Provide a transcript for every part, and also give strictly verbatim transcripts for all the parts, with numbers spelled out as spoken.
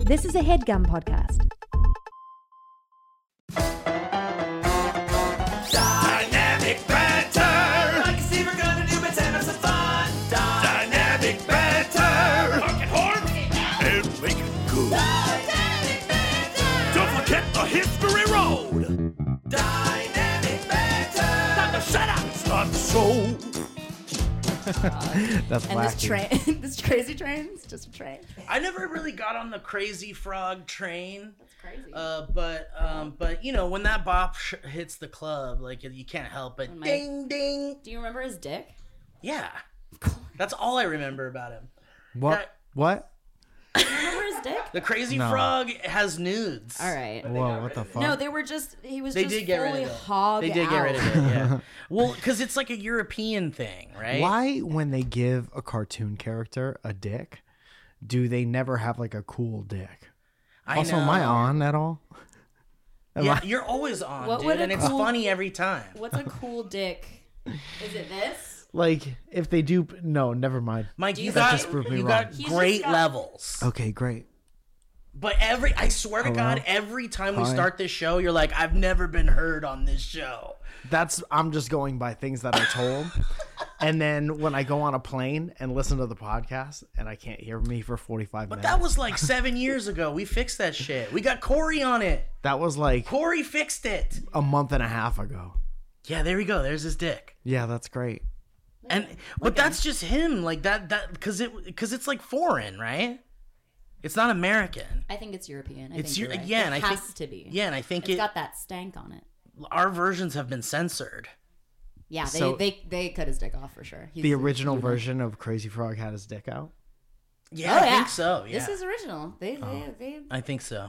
This is a HeadGum podcast. Dynamic banter. I can see we're gonna do it and have some fun. Dynamic banter. Hark and horn and make it good. Dynamic banter. Don't forget the history road. Dynamic banter. Time to shut up and start the show. That's and wacky. this train, this crazy train, it's just a train. I never really got on the Crazy Frog train. That's crazy. Uh, but um, but you know when that bop sh- hits the club, like you can't help but my- ding ding. Do you remember his dick? Yeah, that's all I remember about him. What? That- What? Do you remember his dick? The Crazy No. Frog has nudes. All right. Whoa, what the fuck? No, they were just. He was They just did get rid fully of it. hog They did out. get rid of it. Yeah. Well, because it's like a European thing, right? Why, when they give a cartoon character a dick, do they never have like a cool dick? I Also, know. am I on at all? Am Yeah, I- you're always on, What dude, would a and it's cool- funny every time. What's a cool dick? Is it this? Like, if they do, no, never mind. Mike, Do you you got just proved me you wrong. got He's great just got- levels. Okay, great. But every, I swear to Hello? God, every time we Hi. start this show, you're like, I've never been heard on this show. That's, I'm just going by things that I told. And then when I go on a plane and listen to the podcast and I can't hear me for forty-five But minutes. that was like seven years ago. We fixed that shit. We got Corey on it. that was like Corey fixed it. a month and a half ago. Yeah, there we go. There's his dick. Yeah, that's great. And but that's just him, like that that because it because it's like foreign, right? It's not American. I think it's European. I It's think your you're right. yeah, it and I has think to be. yeah, and I think It's it got that stank on it. our versions have been censored. Yeah, they So- they, they cut his dick off for sure. He's The a original human. version of Crazy Frog had his dick out. Yeah, Oh, I yeah. think so. Yeah, This is original. They Oh. they, they I think so.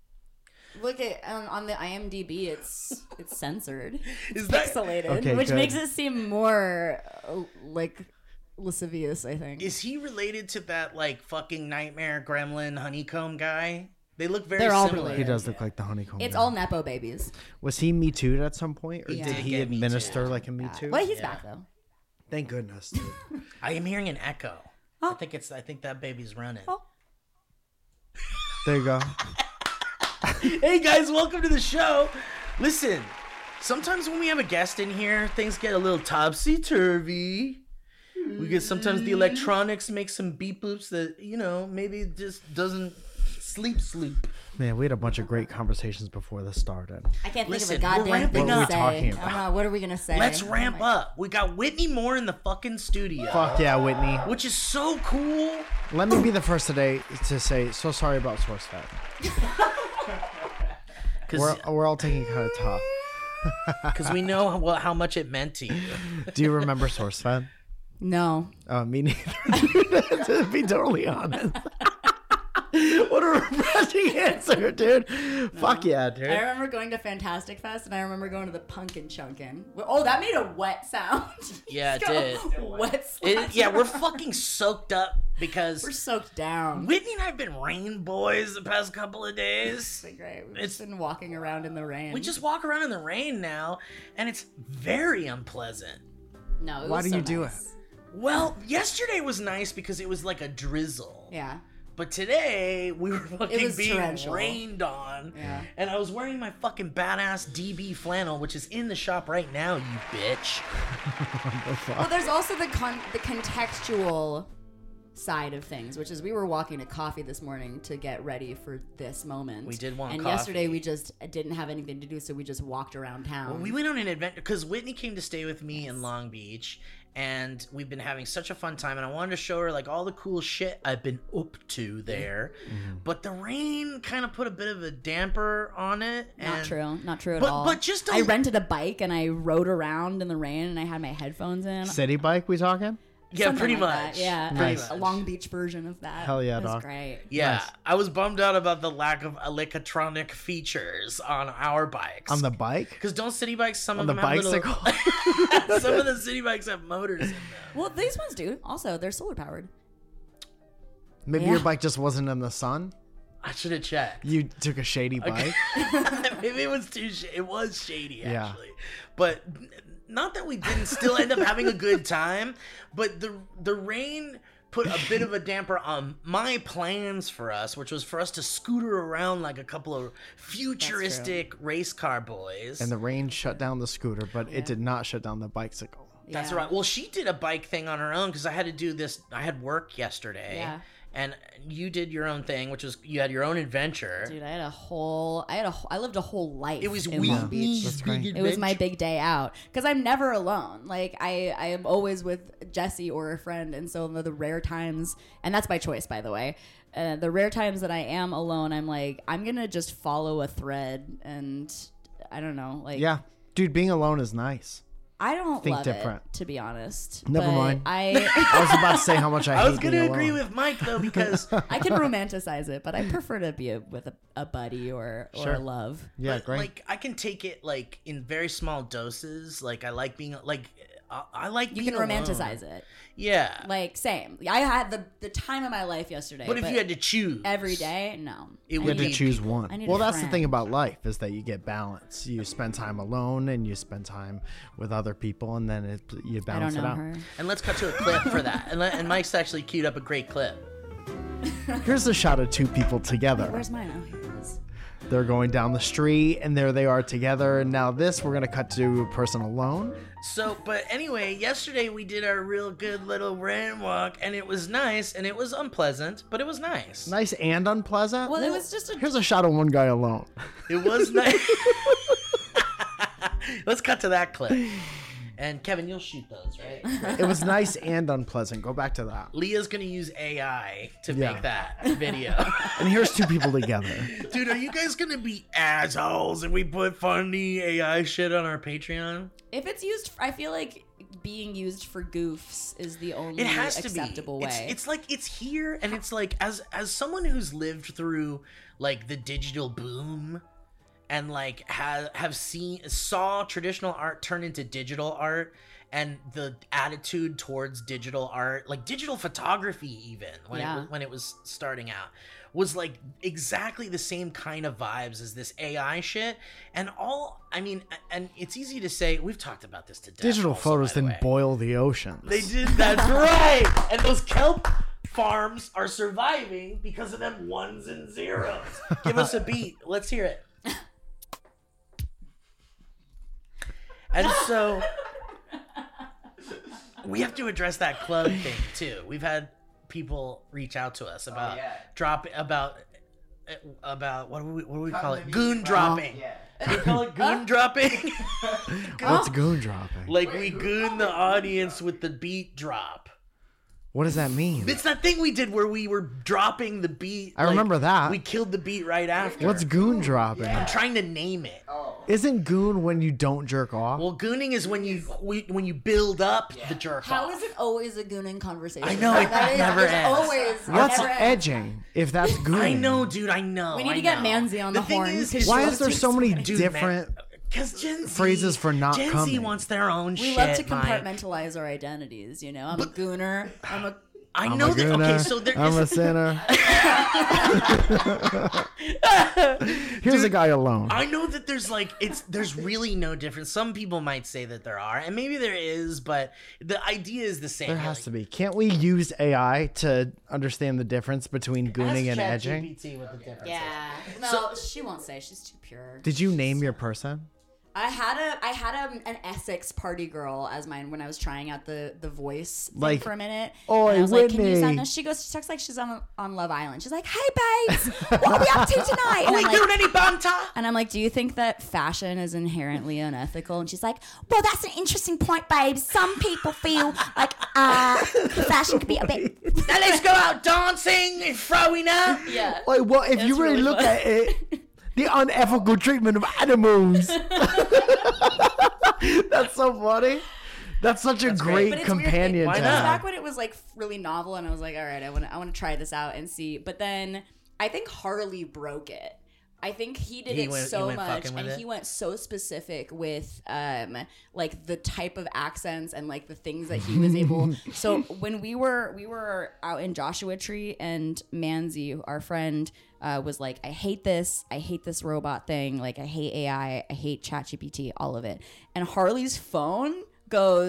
look at um, on the IMDb. It's it's censored. Is It's that pixelated, Okay, which good. makes it seem more uh, like lascivious. I think. is he related to that like fucking nightmare gremlin honeycomb guy? They look very They're all similar. He does look like the honeycomb. It's guy. all nepo babies. Was he Me Too'd at some point, or Yeah. did Did he get Me administer Too'd. like a Me Too? Well, he's Yeah. back though. Thank goodness. Dude. I am hearing an echo. I think it's. I think that baby's running. Oh. There you go. Hey guys, welcome to the show. Listen, sometimes when we have a guest in here, things get a little topsy turvy. We get sometimes the electronics make some beep boops that you know maybe it just doesn't sleep sleep. Man, we had a bunch of great conversations before this started. I can't Listen, think of we're a goddamn ramping thing up. to What say. are we talking I don't about? know. What are we gonna say? Let's Oh ramp my- up. We got Whitney Moore in the fucking studio, Fuck yeah, Whitney. which is so cool. Let me be the first today to say so sorry about SourceFed. We're, Because we're all taking it kind of tough. we know how, how much it meant to you. Do you remember SourceFed? No. Uh, me neither. To be totally honest. What a refreshing answer, dude. Fuck yeah, dude. I remember going to Fantastic Fest, and I remember going to the Punkin' Chunkin'. Oh, that made a wet sound. Yeah, it Go, did. Wet It, splash. yeah, we're fucking soaked up because We're soaked down. Whitney and I have been rain boys the past couple of days. It's been great. We've It's- just been walking around in the rain. We just walk around in the rain now, and it's very unpleasant. no. It Why was do so you do nice. Well, yesterday was nice because it was like a drizzle. Yeah. But today we were fucking was being torrential. rained on. Yeah. And I was wearing my fucking badass D B flannel, which is in the shop right now, you bitch. Well, there's also the con- the contextual side of things, which is we were walking to coffee this morning to get ready for this moment. We did want and coffee. yesterday we just didn't have anything to do, so we just walked around town. Well, we went on an adventure because Whitney came to stay with me in Long Beach, and we've been having such a fun time. And I wanted to show her like all the cool shit I've been up to there. Mm-hmm. But the rain kind of put a bit of a damper on it. Not and- true. Not true at But- all. but just a- I rented a bike and I rode around in the rain and I had my headphones in. City bike, we talking? Yeah, Something pretty like much. that, Yeah, Pretty Nice. a much. Long Beach version of that. Hell yeah, it was dog. great. Yeah, Nice. I was bummed out about the lack of electronic features on our bikes. On the bike? Because don't city bikes, some On of the them have bicycle? little... some of the city bikes have motors in them. Well, these ones do. Also, they're solar powered. Maybe Yeah. your bike just wasn't in the sun? I should have checked. You took a shady bike? Maybe it was too. Sh- it was shady Yeah. actually, but n- not that we didn't still end up having a good time. But the the rain put a bit of a damper on my plans for us, which was for us to scooter around like a couple of futuristic race car boys. And the rain shut down the scooter, but it did not shut down the bicycle. That's Yeah. right. Well, she did a bike thing on her own because I had to do this. I had work yesterday. Yeah. And you did your own thing, which was you had your own adventure. Dude, I had a whole, I had a, I lived a whole life. It was in we Long Beach. That's great. It was my big day out because I'm never alone. Like I, I am always with Jesse or a friend, and so the, the rare times, and that's by choice, by the way. Uh, the rare times that I am alone, I'm like, I'm gonna just follow a thread, and I don't know, like, Yeah. Dude, being alone is nice. I don't Think love different. it, to be honest. Never but mind. I, I was about to say how much I hate I was going to being agree alone. with Mike, though, because I can romanticize it, but I prefer to be a, with a, a buddy or or Sure. a love. Yeah, but, great. like I can take it like in very small doses. Like I like being like I, I like You being can alone. romanticize it. Yeah. Like same. I had the the time of my life yesterday. but if you had to choose every day, no. It You would had to need choose people. one. I need Well, a that's the friend. thing about life is that you get balance. You spend time alone and you spend time with other people, and then it, you I balance don't it know out. her. And let's cut to a clip for that. And, let- and Mike's actually queued up a great clip. Here's a shot of two people together. Where's mine? Oh, here it is. They're going down the street, and there they are together. And now this, we're gonna cut to a person alone. So, but anyway, yesterday we did our real good little rain walk, and it was nice, and it was unpleasant, but it was nice. Nice and unpleasant. Well, it was just a Oh. Here's a shot of one guy alone. It was nice. Let's cut to that clip. And Kevin, you'll shoot those, right? It was nice and unpleasant. Go back to that. Leah's gonna use A I to Yeah. make that video. And here's two people together. Dude, are you guys gonna be assholes if we put funny A I shit on our Patreon? If it's used, I feel like being used for goofs is the only It has to acceptable be. way. It's, it's like it's here, and it's like as as someone who's lived through like the digital boom, and like have have seen saw traditional art turn into digital art, and the attitude towards digital art, like digital photography, even when Yeah. it was, when it was starting out, was like exactly the same kind of vibes as this A I shit. And all I mean, and it's easy to say, we've talked about this to death. Digital also, photos by the didn't way. boil the oceans. They did. That's right. And those kelp farms are surviving because of them ones and zeros. Give us a beat. Let's hear it. And so we have to address that club thing too. We've had people reach out to us about drop about about what do we what do we call it? Goon dropping. We call it goon dropping. What's goon dropping? Like we goon the audience with the beat drop. What does that mean? It's that thing we did where we were dropping the beat. I remember that. We killed the beat right after. What's goon dropping? I'm trying to name it. Isn't goon when you don't jerk off? Well, gooning is when you we, when you build up the jerk How off. is it always a gooning conversation? I know, it That is- never it's ends. Always. it What's never ends. edging? If that's goon. I know, dude. I know. We need I to get know. Manzi on the thing horn, is- 'cause is Why she is there loves so many Dude, different? Because Gen Z phrases for not Gen Z coming? wants their own We shit. love to Mike. compartmentalize our identities. You know, I'm a gooner. I'm a. I I'm know a that. gooner. Okay, so there I'm a is. sinner. Here's a guy alone. I know that there's like it's there's really no difference. Some people might say that there are, and maybe there is, but the idea is the same. There has to be. Can't we use A I to understand the difference between gooning and edging? What the difference is. Yeah. No, she won't say. She's too pure. Did you name your person? I had a I had a, an Essex party girl as mine when I was trying out the the voice thing Like, for a minute. "Oi, and I was like, "Can you use that?" Whitney." No, she goes. She talks like she's on on Love Island. She's like, "Hey, babes, what are we up to tonight?" And Are we I'm like, doing any banter? and I'm like, "Do you think that fashion is inherently unethical?" And she's like, "Well, that's an interesting point, babes. Some people feel like uh, fashion could be a bit." Now let's go out dancing and throwing up. Yeah. Like, what if you That's really, really look fun. at it? The unethical treatment of animals. That's so funny. That's such a great But it's companion weird. to It, it was have. back when it was like really novel, and I was like, all right, I want to, I want to try this out and see. But then I think Harley broke it. I think he did He it went- he so went much, fucking with and it? he went so specific with um like the type of accents and like the things that he was able. So when we were we were out in Joshua Tree, and Manzi, our friend, uh, was like, I hate this, I hate this robot thing, like I hate A I, I hate ChatGPT, all of it. And Harley's phone goes,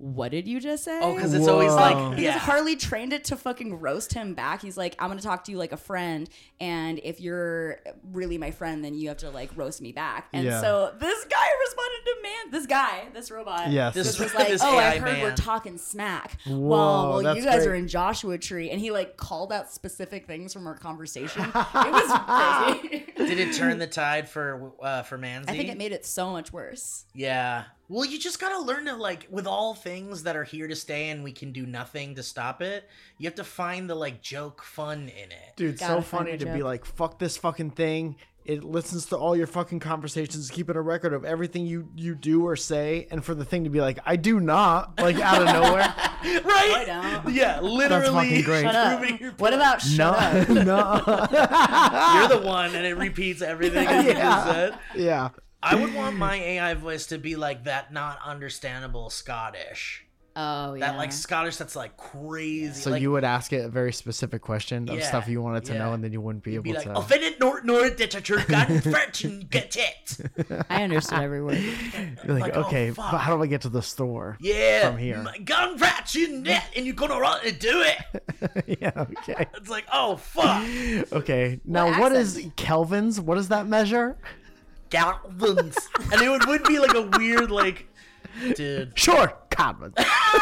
what did you just say? Oh, because it's always Whoa. like, Because yeah. Harley trained it to fucking roast him back. He's like, I'm going to talk to you like a friend. And if you're really my friend, then you have to like roast me back. And Yeah. so this guy responded to man, this guy, this robot. Yes. This- Just was like, this oh, A I I heard man. we're talking smack. Whoa, well, well, that's you guys great. are in Joshua Tree. And he like called out specific things from our conversation. It was crazy. Did it turn the tide for uh, for Manzi? I think it made it so much worse. Yeah. Well, you just gotta learn to, like, with all things that are here to stay and we can do nothing to stop it, you have to find the, like, joke fun in it. Dude, Gotta so find funny a to be joke. like, fuck this fucking thing. It listens to all your fucking conversations, keeping a record of everything you, you do or say, and for the thing to be like, I do not, like out of nowhere. Right? I don't. Yeah, literally. fucking great. Shut up. proving your What point. about shut No, up? no. You're the one, and it repeats everything that you just said. Yeah. I would want my A I voice to be like that not understandable Scottish. Oh, yeah. That, like, Scottish that's, like, crazy. So like, you would ask it a very specific question of Yeah, stuff you wanted to yeah. know, and then you wouldn't be You'd able be like, to. offended nor nor literature, got French and get it. I understood every word. You're like, like, oh, okay, fuck. but how do I get to the store? Yeah. From here. Gun French and net, and you're gonna run and do it. Yeah, okay. It's like, oh, fuck. Okay. Now, What what is accent? kelvins? What does that measure? Galvins. And it would, would be like a weird, like, dude. Sure, kelvins.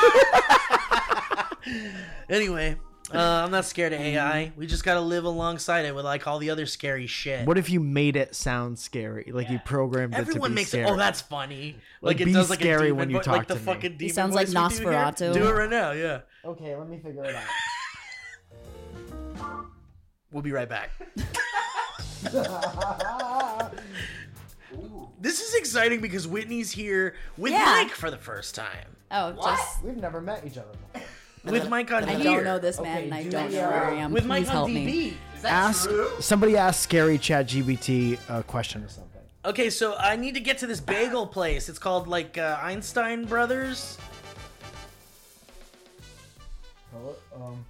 Anyway, uh, I'm not scared of A I. We just gotta live alongside it with, like, all the other scary shit. What if you made it sound scary? Like you programmed it Everyone to be makes scary. it. Oh, that's funny. Like, Like, it be does like scary a demon when you vo- talk like the to me. fucking demon sounds like voice we do here. Nosferatu. Do it right now, yeah. Okay, let me figure it out. We'll be right back. This is exciting because Whitney's here with Yeah. Mike for the first time. Oh, just We've never met each other before. With Mike on I here. don't know this man, Okay, and I do don't we, know uh, where I am. With Please Mike help on me. T V. Is that Ask true? somebody ask Scary Chat G B T a question or something. Okay, so I need to get to this bagel place. It's called like uh, Einstein Brothers. Um,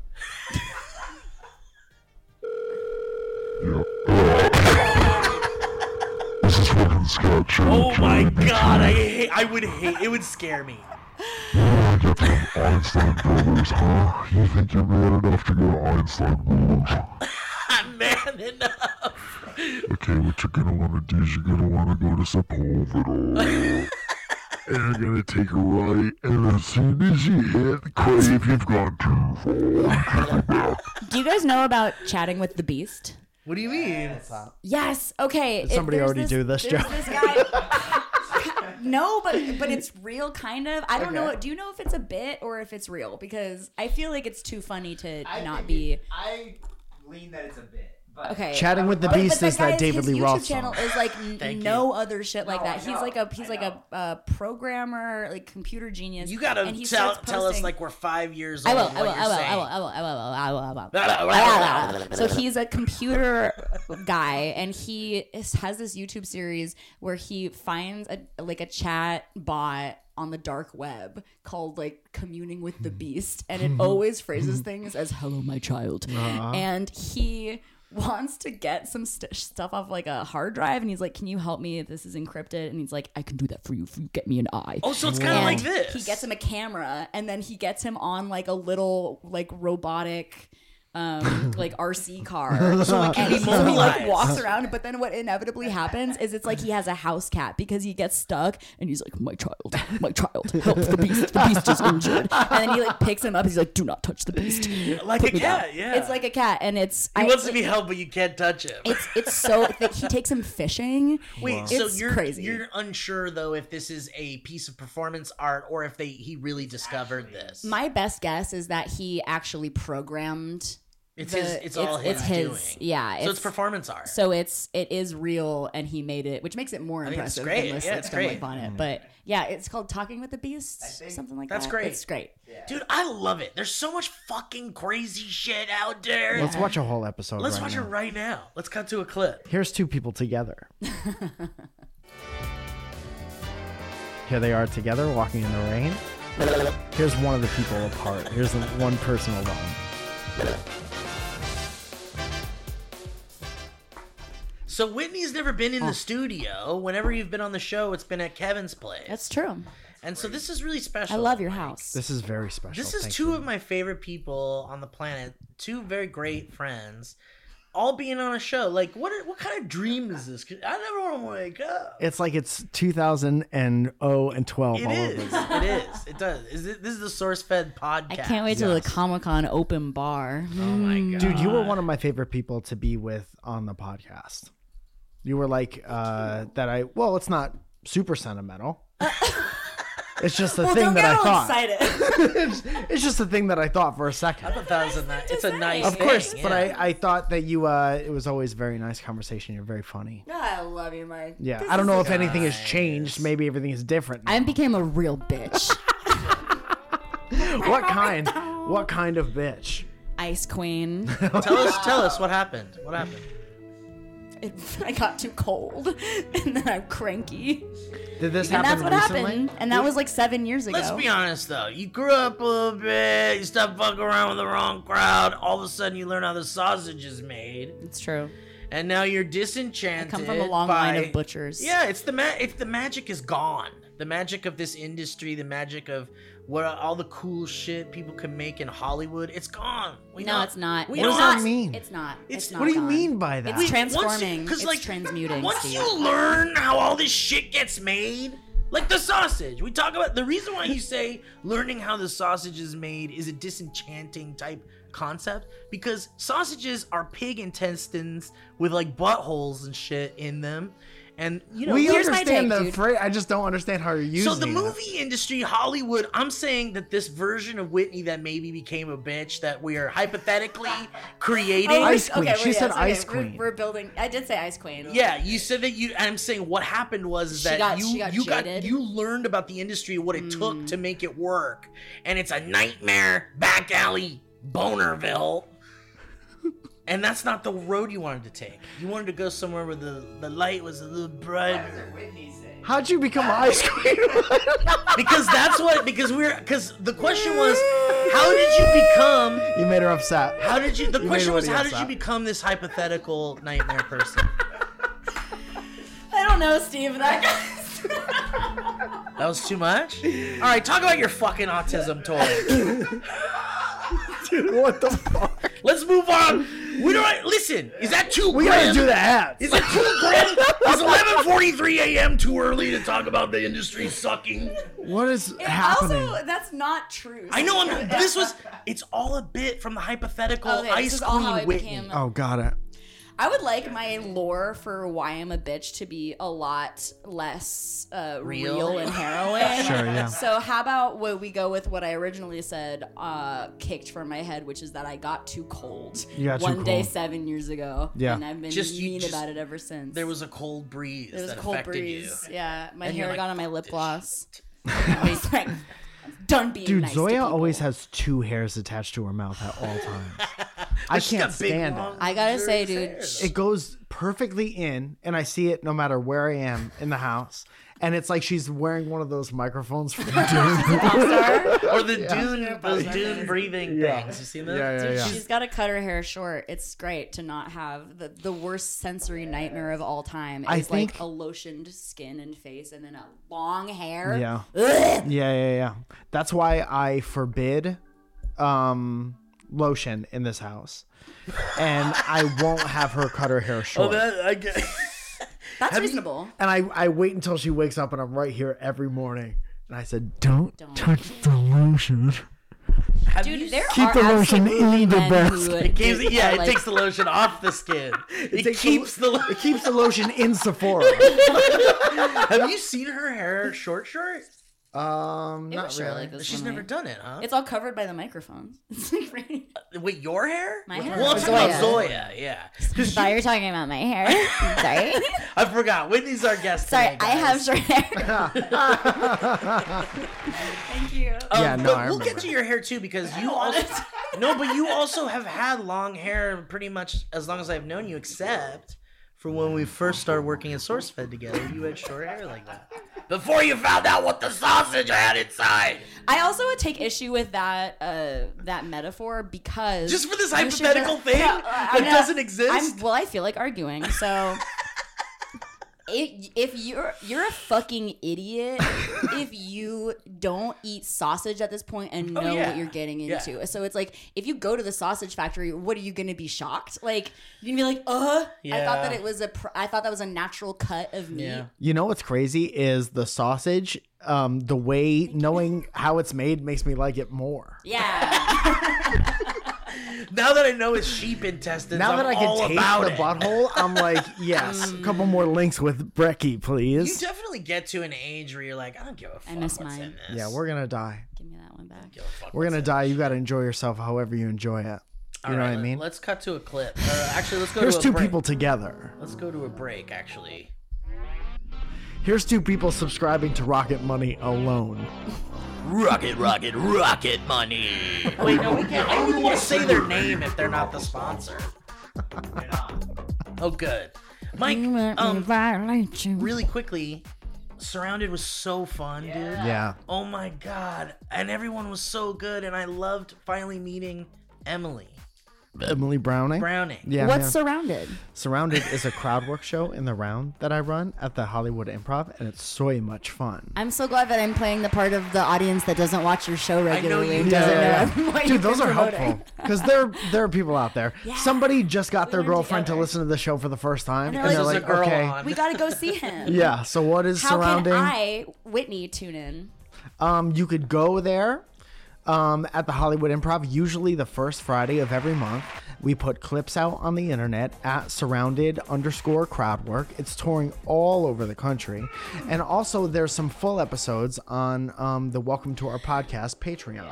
Oh my god, I hate, I would hate. It would scare me. Einstein Brothers, huh? You think you're man enough to go to Einstein Brothers? I'm man enough. Okay, what you're gonna wanna do is you're gonna wanna go to Sepulveda. And you're gonna take a right, and as soon as you hit the crave, you've gone too far. Do you guys know about Chatting with the Beast? What do you mean? Yes. Okay. Did somebody there's already do this, there's Joe? This guy. No, but but it's real, kind of. I don't know. Okay. Do you know if it's a bit or if it's real? Because I feel like it's too funny to not be. I lean that it's a bit. But Okay. Chatting with the But- Beast but is guy that David his Lee YouTube Roth channel song. is like n- Thank no other shit like No, that. I He's know, like a he's I like a, a programmer, like computer genius. You gotta and he tell, starts tell us posting- like we're five years I old. will, and I will, what I you're will, I saying. will, I will, I will, I will, I will, I will. So he's a computer guy, and he is, has this YouTube series where he finds a like a chat bot on the dark web called like Communing with the Beast, and it always phrases things as "Hello, my child," and he wants to get some st- stuff off like a hard drive, and he's like, "Can you help me? This is encrypted." And he's like, "I can do that for you if you get me an eye." Oh, so it's kind of And like this. He gets him a camera, and then he gets him on like a little like robotic um like R C car. So it can And be so he like mobilized. walks around, but then what inevitably happens is it's like he has a house cat because he gets stuck and he's like, "My child, my child, help the beast, the beast is injured." And then he like picks him up, he's like, "Do not touch the beast." like a cat, yeah. It's like a cat, and it's he I- wants to be held, but you can't touch him. it's it's so thick. He takes him fishing. Wait, so It's you're crazy. you're unsure though if this is a piece of performance art or if they he really discovered this. My best guess is that he actually programmed. it's the- his. It's, all his it's his, doing. yeah. So it's performance art. So it's it is real, and he made it, which makes it more think it's impressive great. than this Yeah, like it's stumbling great. upon it. But yeah, it's called Talking with the Beast, think something like that's that. great. It's great. Dude, I love it. There's so much fucking crazy shit out there. Let's watch a whole episode. Let's right watch now. it right now. Let's cut to a clip. Here's two people together. Here they are together, walking in the rain. Here's one of the people apart. Here's the one person alone. So Whitney's never been in the studio. Whenever you've been on the show, it's been at Kevin's place. That's true. And so this is really special. I love your house. This is very special. This is Thank two you. of my favorite people on the planet. Two very great friends, all being on a show. Like, what? What kind of dream is this? 'Cause I never want to wake up. It's like it's two thousand and twelve It all is. over again. It is. It does. Is it, this is the SourceFed podcast. I can't wait till Yes. the Comic Con open bar. Oh my god, Dude, you were one of my favorite people to be with on the podcast. You were like uh, that. I well, it's not super sentimental. It's just a Well, thing don't that get I all thought. excited. it's, it's just a thing that I thought for a second. I thought that was a nice. It's a nice. Of course, thing, but yeah. I, I thought that you. Uh, it was always a very nice conversation. You're very funny. I love you, Mike. Yeah, I don't know if anything has changed. Maybe everything is different. now. I became a real bitch. What kind? What kind of bitch? Ice Queen. Tell us. Tell us what happened. What happened? It, I got too cold, and then I'm cranky. Did this And happen that's what recently? happened. And that was like seven years ago. Let's be honest though. You grew up a little bit. You stopped fucking around with the wrong crowd. All of a sudden, you learn how the sausage is made, It's true. and now you're I disenchanted. come from a long by... line of butchers. Yeah, it's the ma- it's the magic is gone. The magic of this industry, the magic of what all the cool shit people can make in Hollywood, it's gone. We No, know- it's not. We What know does how- that mean? It's not. It's- It's, not What do you gone. mean by that? It's Once you- transforming. 'cause, It's like, transmuting. Once Steve. you learn how all this shit gets made, like the sausage, we talk about the reason why you say learning how the sausage is made is a disenchanting type concept, because sausages are pig intestines with like buttholes and shit in them. And you know, we here's my understand take, the dude. phrase. I just don't understand how you're using so the it. movie industry, Hollywood, I'm saying that this version of Whitney that maybe became a bitch that we are hypothetically creating. Oh, Ice okay, Queen. well, She yes, said okay, Ice we're- Queen. We're, building. I did say Ice Queen. Yeah, you said that you. I'm saying what happened was is She that got- you she got you got jaded. you learned about the industry, what it took to make it work, and it's a nightmare back alley Bonerville. And that's not the road you wanted to take. You wanted to go somewhere where the, the light was a little brighter. How'd you become Ice Queen? Because that's what. Because we're. Because the question was, how did you become? You made her upset. How did you? The You question made was, how Woody did you upset. become this hypothetical nightmare person? I don't know, Steve. That That was too much. All right, talk about your fucking autism toy. Dude, what the fuck? Let's move on. We don't listen. Is that too? We grim? gotta do the hats. Is it too grim? Is eleven forty-three a.m. too early to talk about the industry sucking? What is happening? also, that's not true. I know. I'm, this was. It's all a bit from the hypothetical Okay, this Ice is all how Queen I Whitney. became- Oh, got it. I would like my lore for why I'm a bitch to be a lot less uh, Real? real? and harrowing. Sure, yeah. So how about what we go with what I originally said, uh, kicked from my head, which is that I got too cold You got too one day cold. seven years ago. Yeah. And I've been Just- you mean just- about it ever since. There was a cold breeze There was that a cold affected breeze. you. Yeah, my And you're hair like, got on my "Fuck lip this gloss. I was like, done being Dude, nice to Zoya people. always has two hairs attached to her mouth at all times. I She's can't got big, stand long, it. I gotta say, luxurious dude, hair, It goes perfectly in, and I see it no matter where I am in the house. And it's like she's wearing one of those microphones from Dune. though. Or the dune, those dune breathing Yeah. things. You seen those? Yeah, yeah, Dude, yeah. she's got to cut her hair short. It's great to not have the, the worst sensory nightmare of all time. I Is like think- a lotioned skin and face and then a long hair. Yeah. Ugh. Yeah, yeah, yeah. That's why I forbid um, lotion in this house. And I won't have her cut her hair Oh, short. that I get. That's Have you- reasonable. And I, I wait until she wakes up and I'm right here every morning. And I said, don't, Don't. touch the lotion. Have Dude, you there Keep are the lotion absolutely in the men basket. who It keeps, do- yeah, are it like, takes the lotion off the skin. It, takes keeps the. It keeps the lotion in Sephora. Have you seen her hair short, short? Um, It not was short really. like this She's one, never right? done it, huh? It's all covered by the microphones. It's like right. Wait, your hair? My hair? Well, I'm talking about Zoya. Zoya, yeah. I thought you were talking about my hair. Sorry. I forgot. Whitney's our guest Sorry, today, I have guys. short hair. Thank you. Um, Yeah, no, but I we'll get remember. to your hair too because you also no, but you also have had long hair pretty much as long as I've known you, except for when we first started working at SourceFed together. You had short hair like that before you found out what the sausage had inside. I also would take issue with that uh, that metaphor because Just for this you should hypothetical just- thing Yeah, that I'm not- doesn't exist. I'm, well, I feel like arguing, so If, if you're you're a fucking idiot if you don't eat sausage at this point and know Oh, yeah. what you're getting Yeah. into. So it's like if you go to the sausage factory, what are you gonna be shocked? Like you're gonna be like, uh, I thought that Yeah. it was a pr- I thought that was a natural cut of meat. Yeah. You know what's crazy is the sausage. Um, the way knowing how it's made makes me like it more. Yeah. Now that I know it's sheep intestines, Now I'm that I all can taste about the it. butthole, I'm like, yes, a couple more links with Brecky, You please. definitely get to an age where you're like, I don't give a fuck. miss what's mine. in this. Yeah, we're gonna die. Give me that one back. Give a fuck We're what's gonna in die. this You shit. gotta enjoy yourself however you enjoy it. You All know right, what I let- mean? Let's cut to a clip. Uh, actually, let's go Here's to a two break. people together. Let's go to a break. Actually, Here's two people subscribing to Rocket Money alone. Rocket, rocket, rocket money. Wait, no, we can't. I don't even want to say their name if they're not the sponsor. Oh, good. Mike, um, really quickly, Surrounded was so fun, dude. Yeah. Oh my god, and everyone was so good, and I loved finally meeting Emily Emily Browning. Browning. Yeah. What's yeah. Surrounded? Surrounded is a crowd work show in the round that I run at the Hollywood Improv, and it's so much fun. I'm so glad that I'm playing the part of the audience that doesn't watch your show regularly. you and do. doesn't Yeah, know yeah. what Dude, you've those been are promoting. helpful because there there are people out there. Yeah. Somebody just got their We learn girlfriend to together. listen to the show for the first time, And and they're they're like, like, "There's a girl okay, on." We gotta go see him. yeah. So what is How surrounding? can I, Whitney, tune in? Um, you could go there um, at the Hollywood Improv, usually the first Friday of every month. We put clips out on the internet at surrounded underscore crowd work. It's touring all over the country. And also there's some full episodes on um, the Welcome to Our Podcast Patreon.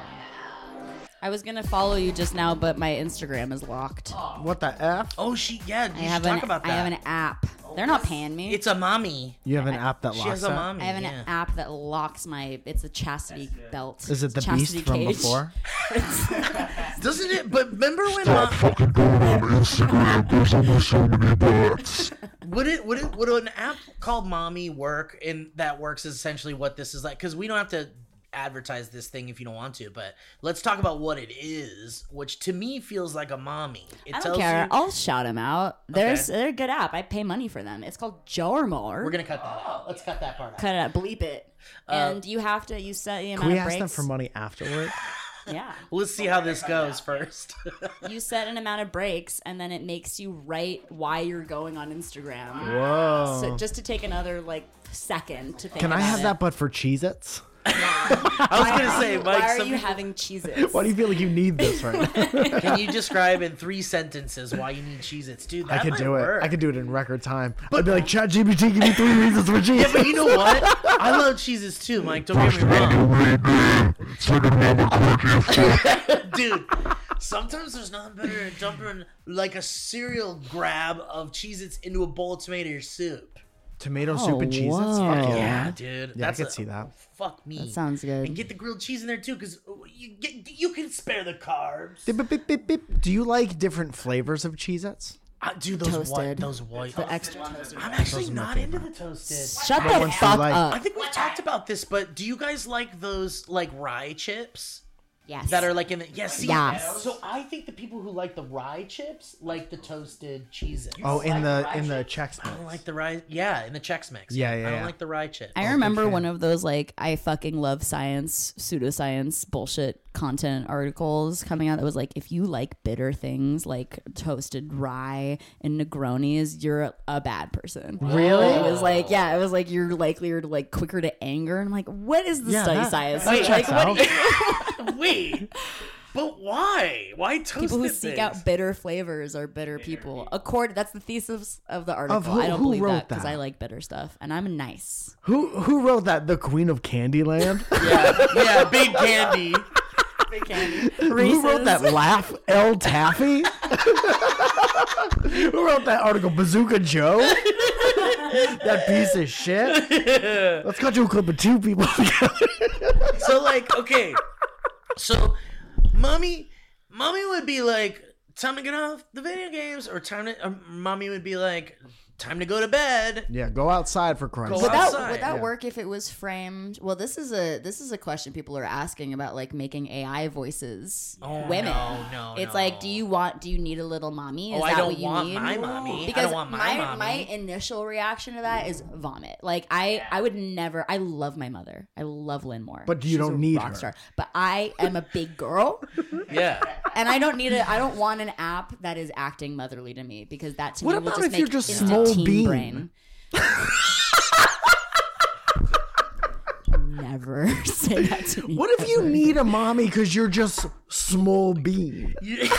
I was gonna follow you just now, but my Instagram is locked. What the F? Oh, she yeah. You I should have talk an about that. I have an app. They're not paying me. It's a mommy. You have an app that She locks has a that? mommy. I have an yeah. app that locks my. It's a chastity belt. Is it the chastity Beast from cage. before? Doesn't it? But remember when? Stop Mom, fucking going on Instagram. There's only so many butts. would it? Would it? Would an app called Mommy work? And that works is essentially what this is like. Because we don't have to advertise this thing if you don't want to. But let's talk about what it is, which to me feels like a mommy. It I tells don't care. you. I'll shout them out. There's they're a good app. I pay money for them. It's called Jormor. We're gonna cut that out. Let's cut that part out. cut it out, bleep it, and you have to you set the amount Can we of ask them breaks. for money afterward? Yeah, Let's see how this goes first. you set an amount of breaks, and then it makes you write why you're going on Instagram. Whoa. So just to take another like second to think. Can I about have it. that but for Cheez-Its? I was gonna say, Mike. Why are some you people- having Cheez-Its? Why do you feel like you need this right now? Can you describe in three sentences why you need Cheez-Its? Dude, that I could might do work. it. I could do it in record time. I'd be like, ChatGPT, give me three reasons for Cheez-Its. Yeah, but you know what? I love Cheez-Its too, Mike. Don't get First me of all, wrong. you read them. Second of all, the quirky fuck. Dude, sometimes there's nothing better than dumping like a cereal grab of Cheez-Its into a bowl of tomato soup. Tomato soup and Cheez-Its? whoa. Fuck Yeah, yeah. dude. Yeah, I That's could a- see that. Fuck me. That sounds good. And get the grilled cheese in there too, because you get you can spare the carbs. Beep, beep, beep, beep, beep. Do you like different flavors of Cheez-Its? Uh, dude, those white, Toasted. those white. The extra toasted. I'm actually not into the toasted. Shut What the ones do you fuck like? I up. think we've talked about this, but do you guys like those like rye chips? Yes. That are like in the yeah, see, Yes. so I think the people who like the rye chips like the toasted Cheez-Its. Oh, in the in the Chex I don't Mix. like the rye. Yeah, in the Chex Mix. Yeah, yeah, I don't yeah. like the rye chips. I remember one of those like I fucking love science, pseudoscience bullshit content articles coming out that was like, if you like bitter things like toasted rye and Negronis, you're a, a bad person. Really? It was like, yeah, it was like you're likelier to like quicker to anger. And I'm like, what is the Yeah, study that- science? that Like, checks what do out. you- Wait, but why? Why toasted people who seek things? out bitter flavors are bitter people. Accord that's the thesis of the article. who- I don't who believe wrote that because that? I like bitter stuff and I'm nice. Who who wrote that? The Queen of Candyland? Yeah, yeah, big candy. Who wrote that laugh? L. Taffy? Who wrote that article? Bazooka Joe? That piece of shit? Let's cut to a clip of two people together. So like, okay, so mommy, mommy would be like, time to get off the video games, or time to, or mommy would be like, time to go to bed. Yeah, go outside for Christ. Go Would that, outside. would that Yeah. work if it was framed? Well, this is a this is a question people are asking about, like making A I voices Oh, women. no, no, It's no. like, do you want? Do you need a little mommy? Is Oh, that I don't what you want need? my mommy. I Because don't want my mommy. my initial reaction to that is vomit. Like I I would never. I love my mother. I love Lynn Moore. But you She's don't a need rock her. Star. But I am a big girl. Yeah. And I don't need it. I don't want an app that is acting motherly to me, because that to What me will about just if make you're just instant small teen bean? brain. Never say that to me. What if you need a mommy because you're just small bean,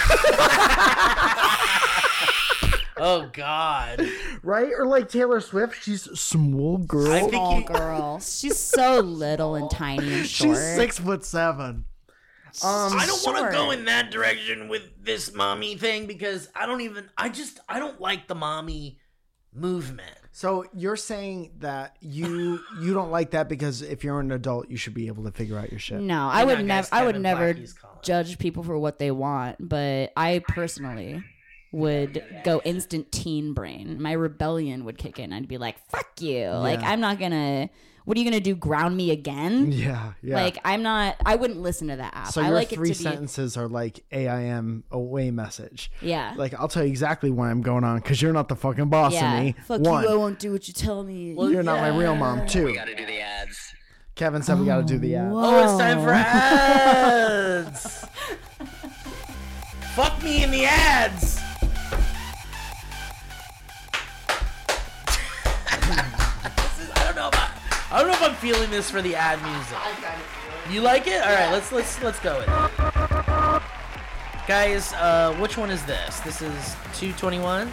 Oh God. right? Or like Taylor Swift, she's small girl. I think Small you- girl. She's so little and tiny and short. she's six foot seven. Um, I don't want Sure. to go in that direction with this mommy thing because I don't even. I just. I don't like the mommy movement. so you're saying that you you don't like that because if you're an adult, you should be able to figure out your shit. No, I Hang would on, never. guys, I would Kevin never Blackie's calling. judge people for what they want, but I personally would go instant teen brain. My rebellion would kick in. I'd be like, "Fuck you!" Like I'm not gonna. What are you gonna do? Ground me again? Yeah, yeah. Like I'm not. I wouldn't listen to that app. so I your like three it to sentences are like A I M away message. be. Yeah. Like I'll tell you exactly why I'm going on because you're not the fucking boss yeah. of me. Fuck One, you! I won't do what you tell me. you're not my real mom. Two, Gotta do the ads. Kevin said we got to do the ad. Oh, it's time for ads. Fuck me in the ads. This is, I don't know about. I don't know if I'm feeling this for the ad music. You like it? All right, let's let's let's go with it. Guys, uh, which one is this? This is two twenty-one.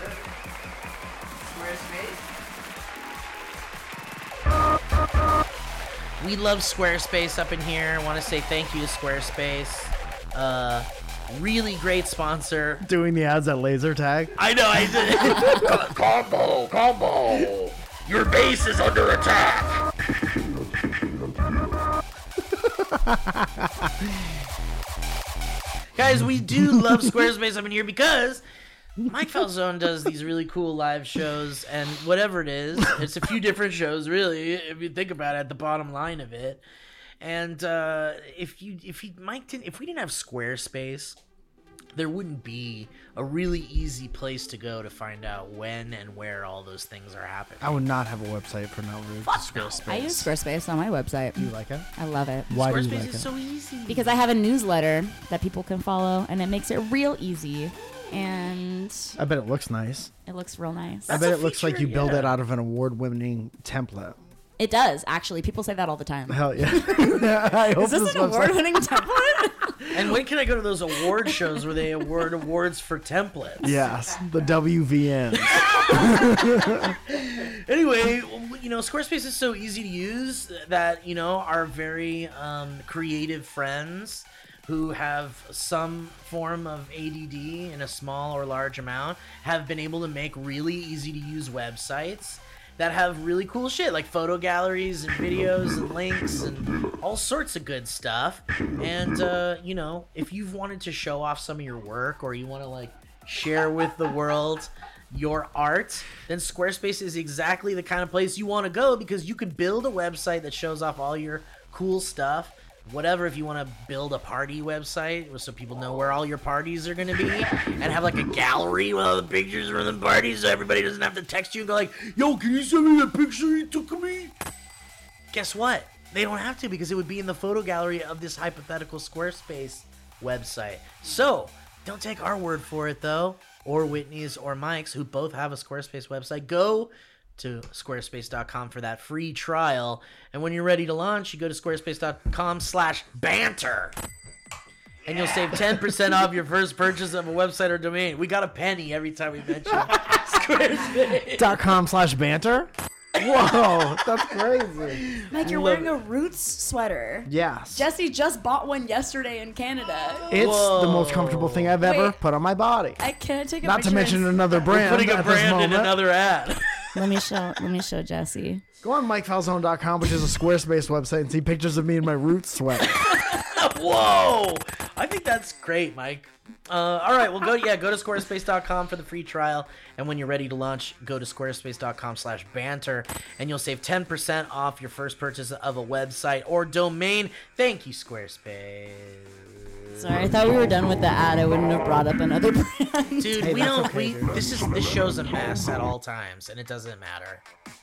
We love Squarespace up in here. I want to say thank you to Squarespace. Uh, really great sponsor. Doing the ads at laser tag. I know I did. Combo, combo. Your base is under attack. Guys, we do love Squarespace up in here because Mike Falzone does these really cool live shows, and whatever it is, it's a few different shows, really, if you think about it, the bottom line of it. And uh, if you, if he, Mike didn't, if we didn't have Squarespace, there wouldn't be a really easy place to go to find out when and where all those things are happening. I would not have a website for no room. Squarespace. I use Squarespace on my website. You like it? I love it. Why do you Squarespace like is it? so easy. Because I have a newsletter that people can follow, and it makes it real easy, and I bet it looks nice. it looks real nice. I bet a it looks like feature, you build yeah. it out of an award-winning template. It does, actually. People say that all the time. Hell yeah! I hope Is this an website- award-winning template? And when can I go to those award shows where they award awards for templates? Yes, the W V N. Anyway, you know, Squarespace is so easy to use that, you know, our very um, creative friends who have some form of A D D in a small or large amount have been able to make really easy to use websites that have really cool shit like photo galleries and videos and links and all sorts of good stuff. And, uh, you know, if you've wanted to show off some of your work or you want to, like, share with the world your art, then Squarespace is exactly the kind of place you want to go because you could build a website that shows off all your cool stuff. Whatever, if you want to build a party website so people know where all your parties are going to be and have like a gallery with all the pictures from the parties so everybody doesn't have to text you and go like, yo, can you send me that picture you took of me? Guess what? They don't have to because it would be in the photo gallery of this hypothetical Squarespace website. So, don't take our word for it though, or Whitney's or Mike's, who both have a Squarespace website. Go to squarespace dot com for that free trial, and when you're ready to launch, you go to squarespace dot com slash banter, and you'll save ten percent off your first purchase of a website or domain. We got a penny every time we mention Squarespace. Dot com slash banter. Whoa, that's crazy. Mike, you're Love wearing a Roots sweater. Yes, Jesse just bought one yesterday in Canada. it's Whoa. the most comfortable thing I've ever Wait. put on my body. I can't take a Not to picture mention and- another brand. Putting a at this brand in moment. another ad. Let me show. Let me show Jesse. Go on Mike Falzone dot com, which is a Squarespace website, and see pictures of me in my Roots sweater. Oh Whoa! I think that's great, Mike. Uh, all right, well, go yeah, go to squarespace dot com for the free trial, and when you're ready to launch, go to squarespace dot com slash banter, and you'll save ten percent off your first purchase of a website or domain. Thank you, Squarespace. Sorry, I thought we were done with the ad. I wouldn't have brought up another brand. Dude, Hey, we that's don't. okay, we dude. this is this show's a mess at all times, and it doesn't matter.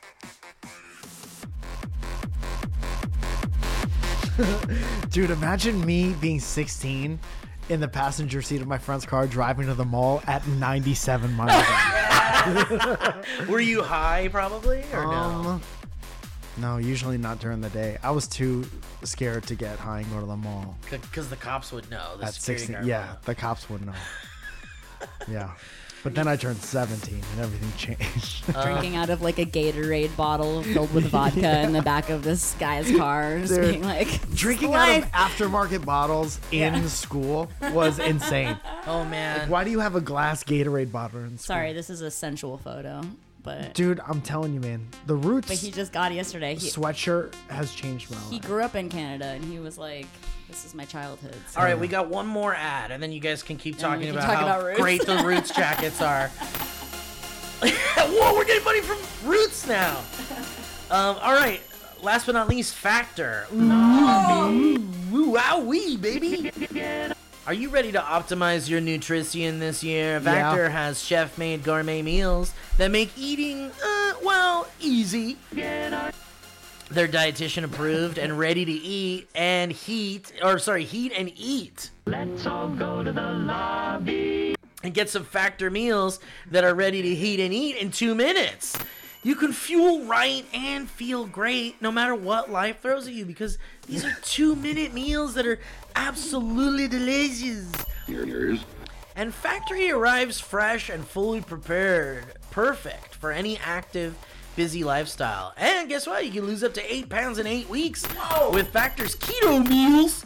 Dude, imagine me being sixteen in the passenger seat of my friend's car driving to the mall at ninety-seven miles an hour. Were you high, probably, or no? Um, no, usually not during the day. I was too scared to get high and go to the mall. Because the cops would know. The At security sixteen, guard yeah, would the cops would know. Yeah. But then I turned seventeen and everything changed. Drinking out of like a Gatorade bottle filled with vodka in the back of this guy's car, just Dude, being like, Drinking life. out of aftermarket bottles in school was insane. Oh man. Why do you have a glass Gatorade bottle in school? Sorry, this is a sensual photo, but Dude, I'm telling you, man. The Roots but he just got it yesterday. He, sweatshirt has changed my he life. grew up in Canada, and he was like, "This is my childhood." So. All right, we got one more ad, and then you guys can keep And then talking we can about talk how about Roots. great the Roots jackets are. Whoa, we're getting money from Roots now. Um, all right, last but not least, Factor. Ooh, ooh, wowee, baby. Are you ready to optimize your nutrition this year? Factor has chef-made gourmet meals that make eating, uh, well, easy. They're dietitian approved and ready to eat and heat, or sorry, heat and eat. Let's all go to the lobby and get some Factor meals that are ready to heat and eat in two minutes. You can fuel right and feel great no matter what life throws at you, because these are two-minute meals that are absolutely delicious. And Factory arrives fresh and fully prepared, perfect for any active, busy lifestyle. And guess what? You can lose up to eight pounds in eight weeks with Factor's keto meals.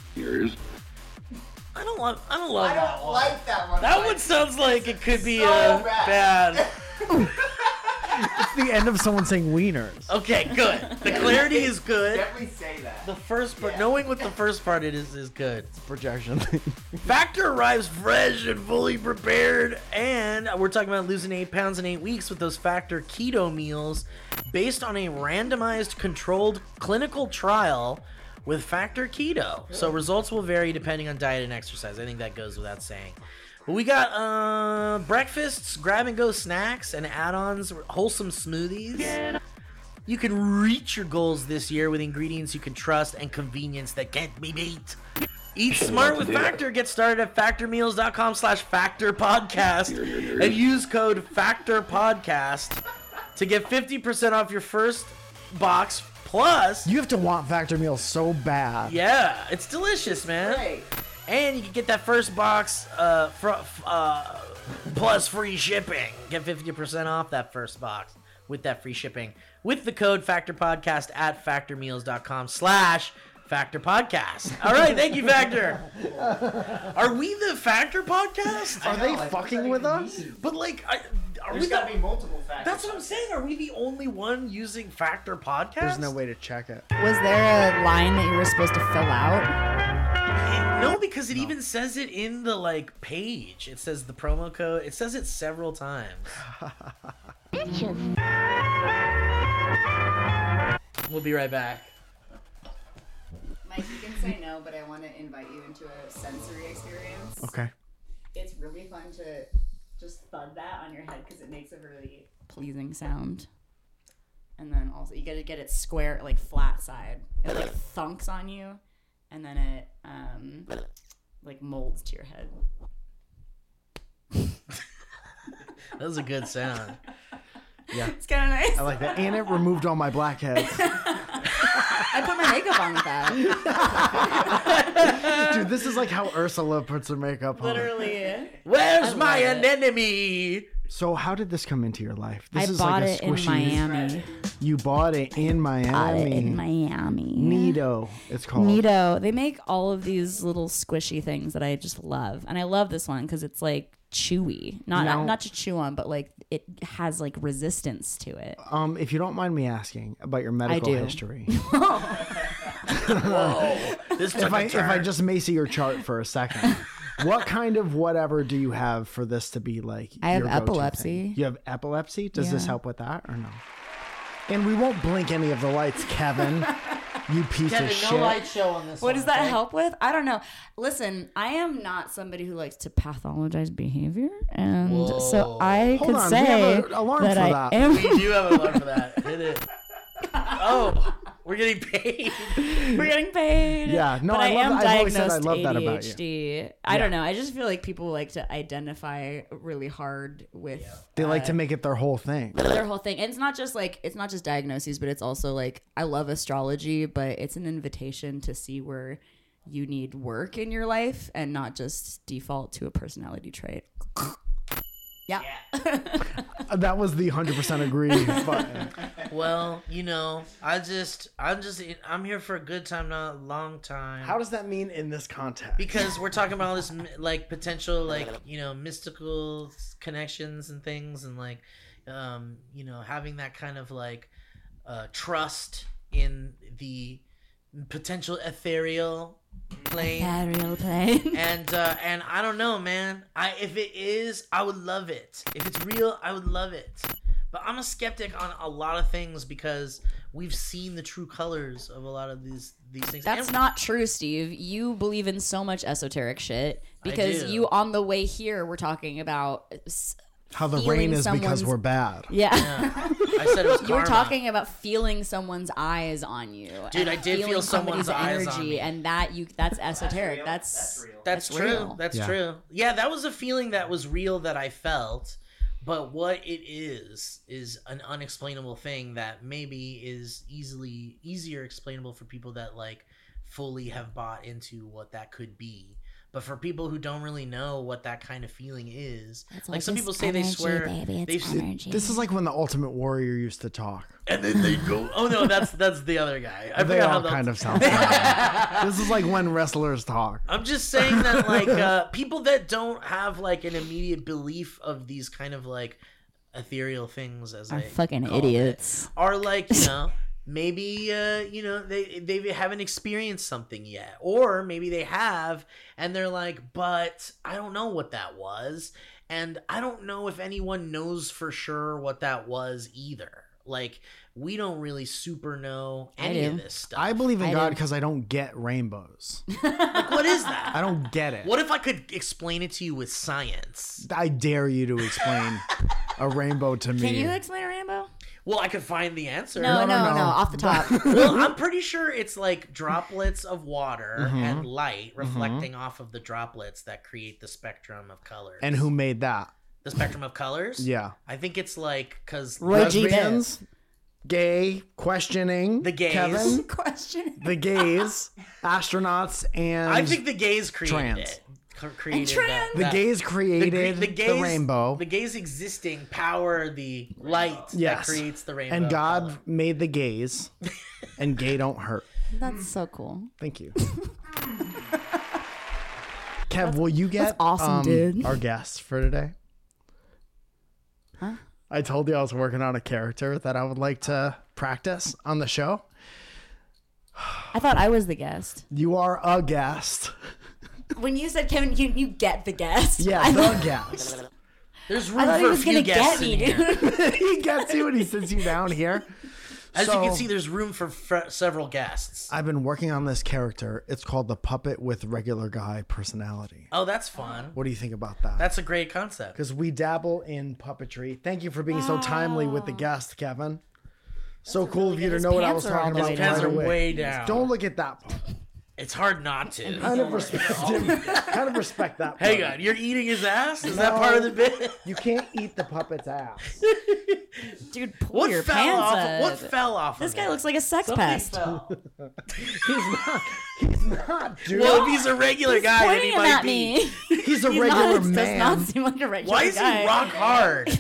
I don't love. I don't love I that don't one. like that one. That Mike. one sounds like it could be So uh, bad. bad. It's the end of someone saying wieners. Okay, good. The clarity is good. Definitely say that. The first part, Yeah. knowing what the first part it is, is good. Projection. Factor arrives fresh and fully prepared, and we're talking about losing eight pounds in eight weeks with those Factor keto meals based on a randomized, controlled clinical trial with Factor Keto. So results will vary depending on diet and exercise. I think that goes without saying. But we got uh, breakfasts, grab-and-go snacks, and add-ons, wholesome smoothies. You can reach your goals this year with ingredients you can trust and convenience that can't be beat. Eat smart with Factor. Get started at factormeals.com slash factor podcast and use code factor podcast to get fifty percent off your first box. Plus, You have to want Factor meals so bad. yeah, it's delicious, man. Right. And you can get that first box uh, fr- uh, plus free shipping. Get fifty percent off that first box with that free shipping with the code FactorPodcast at factormeals.com slash Factor Podcast. All right, thank you, Factor. Are we the Factor Podcast? Are know, they like, fucking what's with that even us? mean? But like, I, are There's we gotta the, be multiple factors. That's what I'm saying. Are we the only one using Factor Podcast? There's no way to check it. Was there a line that you were supposed to fill out? No, because it even says it in the like page. It says the promo code. It says it several times. We'll be right back. Mike, you can say no, but I want to invite you into a sensory experience. Okay. It's really fun to just thud that on your head because it makes a really pleasing sound. And then also you gotta get it square, like flat side. It like thunks on you, and then it um like molds to your head. That was a good sound. It's kind of nice. I like that. And it removed all my blackheads. I put my makeup on with that. Dude, this is like how Ursula puts her makeup on. Literally. Where's I my love it. anemone? So how did this come into your life? This I is bought like a it in squishy. Miami. You bought it in Miami. Bought it in Miami. Neato, it's called. Neato. They make all of these little squishy things that I just love, and I love this one because it's like chewy, not Now- not to chew on, but like it has like resistance to it. Um, if you don't mind me asking about your medical do. history, This if took I a if I turn. just macy your chart for a second, what kind of whatever do you have for this to be like? I have your go-to epilepsy. thing? You have epilepsy. Does this Yeah. help with that or no? And we won't blink any of the lights, Kevin. You piece Kevin, of shit. no light show on this. What one, does that okay? help with? I don't know. Listen, I am not somebody who likes to pathologize behavior, and so Whoa. I Hold could on, we say have a alarm that for I that. am. We do have a alarm for that. Hit it. Oh, we're getting paid. We're getting paid. Yeah, no, but I I, love am that- I've always diagnosed said I love that A D about you. H D. I don't know. I just feel like people like to identify really hard with They like uh, to make it their whole thing. their whole thing. And it's not just like it's not just diagnoses, but it's also like I love astrology, but it's an invitation to see where you need work in your life and not just default to a personality trait. Yeah. That was the one hundred percent agree button. Well, you know, I just, I'm just, I'm here for a good time, not a long time. How does that mean in this context? Because we're talking about all this like potential, like, you know, mystical connections and things, and like, um, you know, having that kind of like uh, trust in the potential ethereal plane. Ethereal plane. And uh, and I don't know, man. I if it is, I would love it. If it's real, I would love it. But I'm a skeptic on a lot of things because we've seen the true colors of a lot of these these things. That's And- not true, Steve. You believe in so much esoteric shit because do. you on the way here were talking about s- How the feeling rain is because someone's- we're bad. yeah. I said it was You were karma. talking about feeling someone's eyes on you. Dude, and I did feel feeling someone's somebody's eyes on energy, me. and that you that's esoteric. real. That's That's real. That's, That's true. real. That's Yeah. true. Yeah, that was a feeling that was real that I felt. But what it is is an unexplainable thing that maybe is easily easier explainable for people that like fully have bought into what that could be. But for people who don't really know what that kind of feeling is, like some people say they swear they This is like when the Ultimate Warrior used to talk. and then they go, oh no, that's that's the other guy. I They forgot how all the- kind of sound familiar. This is like when wrestlers talk. I'm just saying that like uh, people that don't have like an immediate belief of these kind of like ethereal things as are I fucking call it, idiots. are like, you know, maybe uh, you know, they they haven't experienced something yet, or maybe they have and they're like, but I don't know what that was, and I don't know if anyone knows for sure what that was either. Like, we don't really super know I any of do. this stuff. I believe in I God do. because I don't get rainbows. Like, what is that? I don't get it. What if I could explain it to you with science? I dare you to explain a rainbow to me. Can you explain a rainbow? Well, I could find the answer. No, no, no, no, no. off the top. Well, I'm pretty sure it's like droplets of water Mm-hmm. and light reflecting off of the droplets that create the spectrum of colors. And who made that? The spectrum of colors? Yeah. I think it's like because Roy G. Lesbians, gay, questioning, The gays. Kevin, Question. the gays, astronauts, and I think the gays created trans. it. C- created trans. that- the that- gays the, created gre- the, the gays, rainbow. The gays existing power the light Yes. that creates the rainbow. And God color. made the gays, and gay don't hurt. That's so cool. Thank you. Kev, will you get that's awesome, um, dude. our guest for today? Huh? I told you I was working on a character that I would like to practice on the show. I thought I was the guest. You are a guest. When you said Kevin, you you get the guest. Yeah, I the thought, guest. There's room I thought for he a was few gonna guests get in me, here. dude. He gets you and he sits you down here. As So- you can see, there's room for fr- several guests. I've been working on this character. It's called the puppet with regular guy personality. Oh, that's fun. What do you think about that? That's a great concept. Because we dabble in puppetry. Thank you for being so timely with the guest, Kevin. So cool of you to His know what I was pants are all talking the way about down. Pants right are away. way down. Don't look at that part. It's hard not to. Kind of respect him. Kind of respect that part. Hey, God, you're eating his ass? Is that No. part of the bit? You can't eat the puppet's ass. Dude, pull What your fell pants off? up. What fell off? This of guy it? looks like a sex Something pest. fell. He's not. He's not, dude. Well, if he's a regular guy, then Pointing he him might at be. me. He's a He's regular not, man. Does not seem like a regular Why is guy. he rock hard?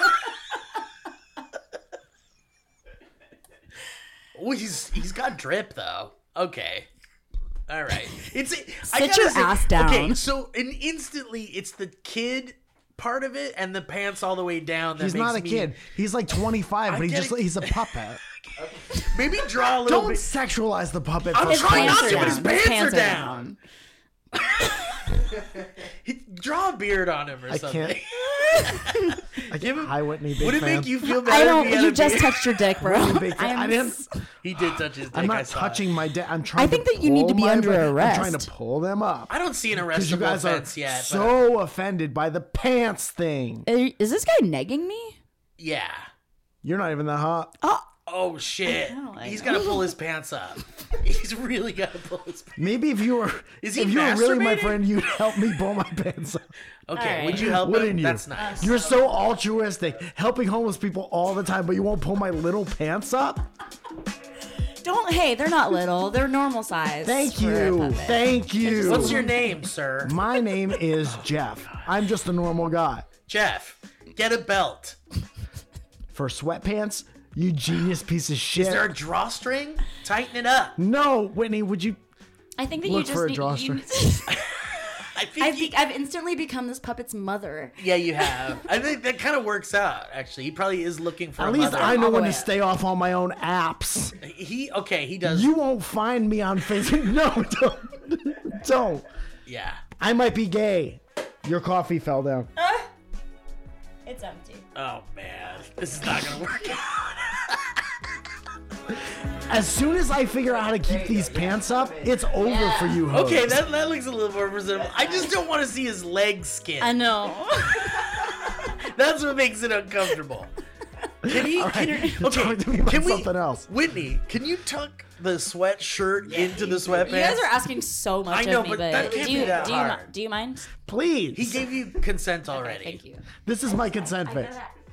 Oh, he's he's got drip though. Okay. All right. It's I Sit gotta your say- ass down. Okay, so and instantly it's the kid part of it and the pants all the way down. That He's makes not a me- kid. He's like twenty-five, I but he get just it. he's a puppet. Maybe draw a little Don't bit. sexualize the puppet. I'm for trying Christ's not to, sake. but his His pants are down. He- Draw a beard on him or I something. can't. I Give him- Hi, Whitney. Big Would it fan. make you feel better? I if don't. he had You a just beard? touched your dick, bro. Big fan. I I'm didn't. s- He did touch his dick. I'm I not saw touching it. my dick. I'm trying. I think to that you need to pull be my under I'm arrest. trying to pull them up. I don't see an Because you arrestable guys are offense yet. but- so offended by the pants thing. Is this guy negging me? yeah. You're not even that hot. Oh, Oh shit. know, I He's know. got to pull his pants up. He's really got to pull his pants. Maybe if you were, Is he if you were really my masturbating? friend, you'd help me pull my pants up. Okay, Alright. would you help Wouldn't him? you? That's nice. You're so altruistic, helping homeless people all the time, but you won't pull my little pants up. don't. Hey, they're not little. They're normal size. Thank for a you, puppet. thank you. What's your name, sir? My name is Jeff. I'm just a normal guy. Jeff. Get a belt. For sweatpants, you genius piece of shit. Is there a drawstring? Tighten it up. No, Whitney, would you? I think that Look you just for a need. drawstring. You, I think, I you- think I've instantly become this puppet's mother. yeah, you have. I think that kind of works out. Actually, he probably is looking for. At a least mother. I know All the when way to up. stay off all my own apps. He okay. He does. You won't find me on Facebook. No, don't. Don't. yeah. I might be gay. Your coffee fell down. It's empty. Oh man, this is not gonna work out. As soon as I figure out how to keep these pants up, it's over for you, hoes. Okay, that, that looks a little more presentable. I just don't want to see his leg skin. I know. That's what makes it uncomfortable. Can he? Can, okay, Talk to me about can we? something else. Whitney, can you tuck the sweatshirt into the sweatpants? You guys are asking so much I know, of me, but but, that can't do be you that do you hard. mi- do you mind? Please. He gave you consent already. Thank you. This is my consent face.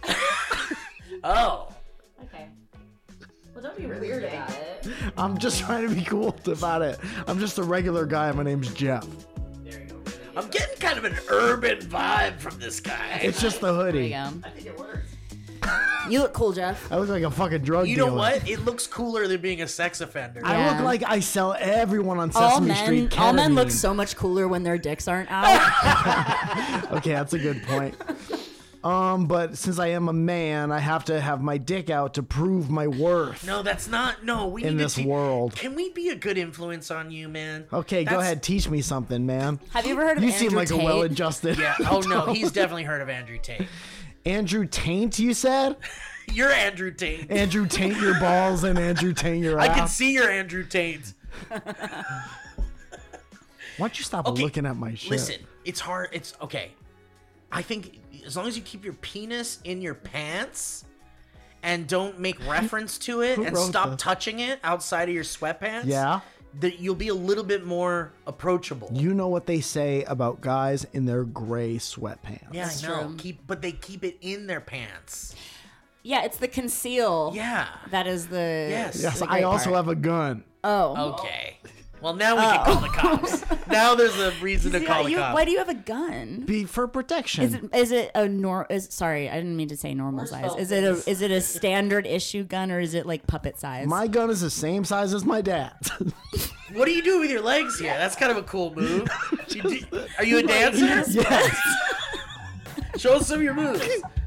Oh. Okay. Well, don't be weird about it. I'm just trying to be cool about it. I'm just a regular guy. My name's Jeff. I'm getting kind of an urban vibe from this guy. It's just the There you hoodie. go. I think it works. You look cool, Jeff. I look like a fucking drug You dealer. know what? It looks cooler than being a sex offender. I Yeah. look like I sell everyone on All Sesame men, Street. all men look ketamine. so much cooler when their dicks aren't out. Okay, that's a good point. Um, but since I am a man, I have to have my dick out to prove my worth. No, that's not. No, we In need this to te- world. Can we be a good influence on you, man? Okay, go That's- ahead, teach me something, man. Have you ever heard of You Andrew seem like Tate? a well-adjusted. Yeah. Oh no, he's definitely heard of Andrew Tate. Andrew Taint, you said? You're Andrew Tate. Andrew Taint your balls and Andrew Taint your I ass. can see your Andrew Tate. Why don't you stop Okay, looking at my shit? Listen, it's hard. It's okay. I think as long as you keep your penis in your pants and don't make reference to it Who and wrote stop this? touching it outside of your sweatpants, Yeah? that you'll be a little bit more approachable. You know what they say about guys in their gray sweatpants. yeah, That's I know. true. Keep, but they keep it in their pants. Yeah, it's the conceal. Yeah. That is the. Yes. Yes, the I great also part. have a gun. Oh. Okay. Well, now we can call the cops. Now there's a reason to Yeah, call the you- cops. why do you have a gun? Be for protection. Is it is it a nor? Is sorry, I didn't mean to say normal size. Is it a is it a standard issue gun or is it like puppet size? My gun is the same size as my dad's. What do you do with your legs here? That's kind of a cool move. You do- are you a dancer? Yes. Show us some of your moves.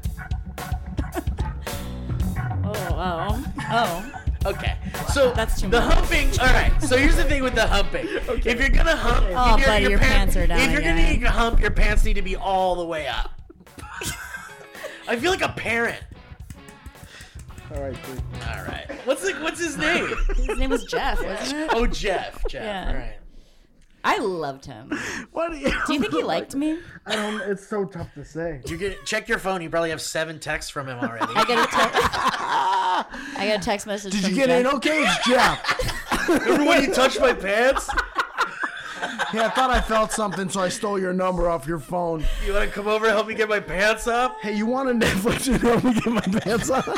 oh oh oh. Okay, so That's too the much. humping. All right, so here's the thing with the humping. If you're gonna hump, Oh, your, buddy, your pants are down If you're gonna again. need to hump, your pants need to be all the way up. I feel like a parent. All right, dude. All right, what's the, what's his name? His name was Jeff, wasn't it? Oh, Jeff. Jeff. Yeah. All right. I loved him. What do you, Do you think he liked me? I don't. It's so tough to say. You get check your phone. You probably have seven texts from him already. I got a text. I got a text message. Did from you get Jeff. in? Okay, it's Jeff. Remember when you touched my pants? Yeah, I thought I felt something, so I stole your number off your phone. You want to come over and help me get my pants up? Hey, you want a Netflix and help me get my pants on?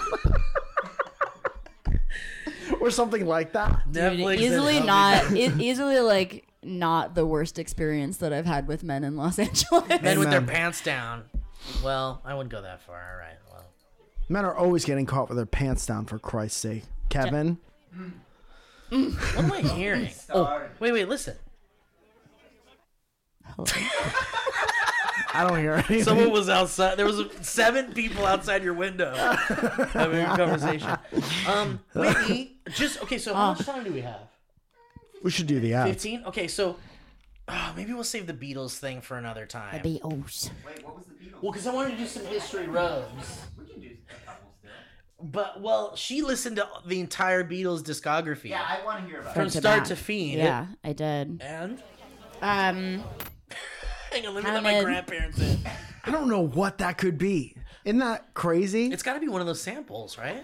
Or something like that. Dude, Netflix and easily help me not. E- easily like not the worst experience that I've had with men in Los Angeles. Men with their Amen. pants down. Well, I wouldn't go that far. All right. Well. Men are always getting caught with their pants down, for Christ's sake. Kevin? What am I hearing? Oh, wait, wait, listen. I don't hear anything. Someone was outside. There was seven people outside your window having a conversation. Um, Whitney, just okay. So how much time do we have? We should do the app. Fifteen. Okay, so oh, maybe we'll save the Beatles thing for another time. Beatles. Wait, what was the Beatles? Well, because I wanted to do some history robes. We can do a couple still. But well, she listened to the entire Beatles discography Yeah, I want to hear about from it. to start back. to fiend. Yeah, I did. And Um, hang on, let me let my Counted. grandparents in. I don't know what that could be. Isn't that crazy? It's got to be one of those samples, right?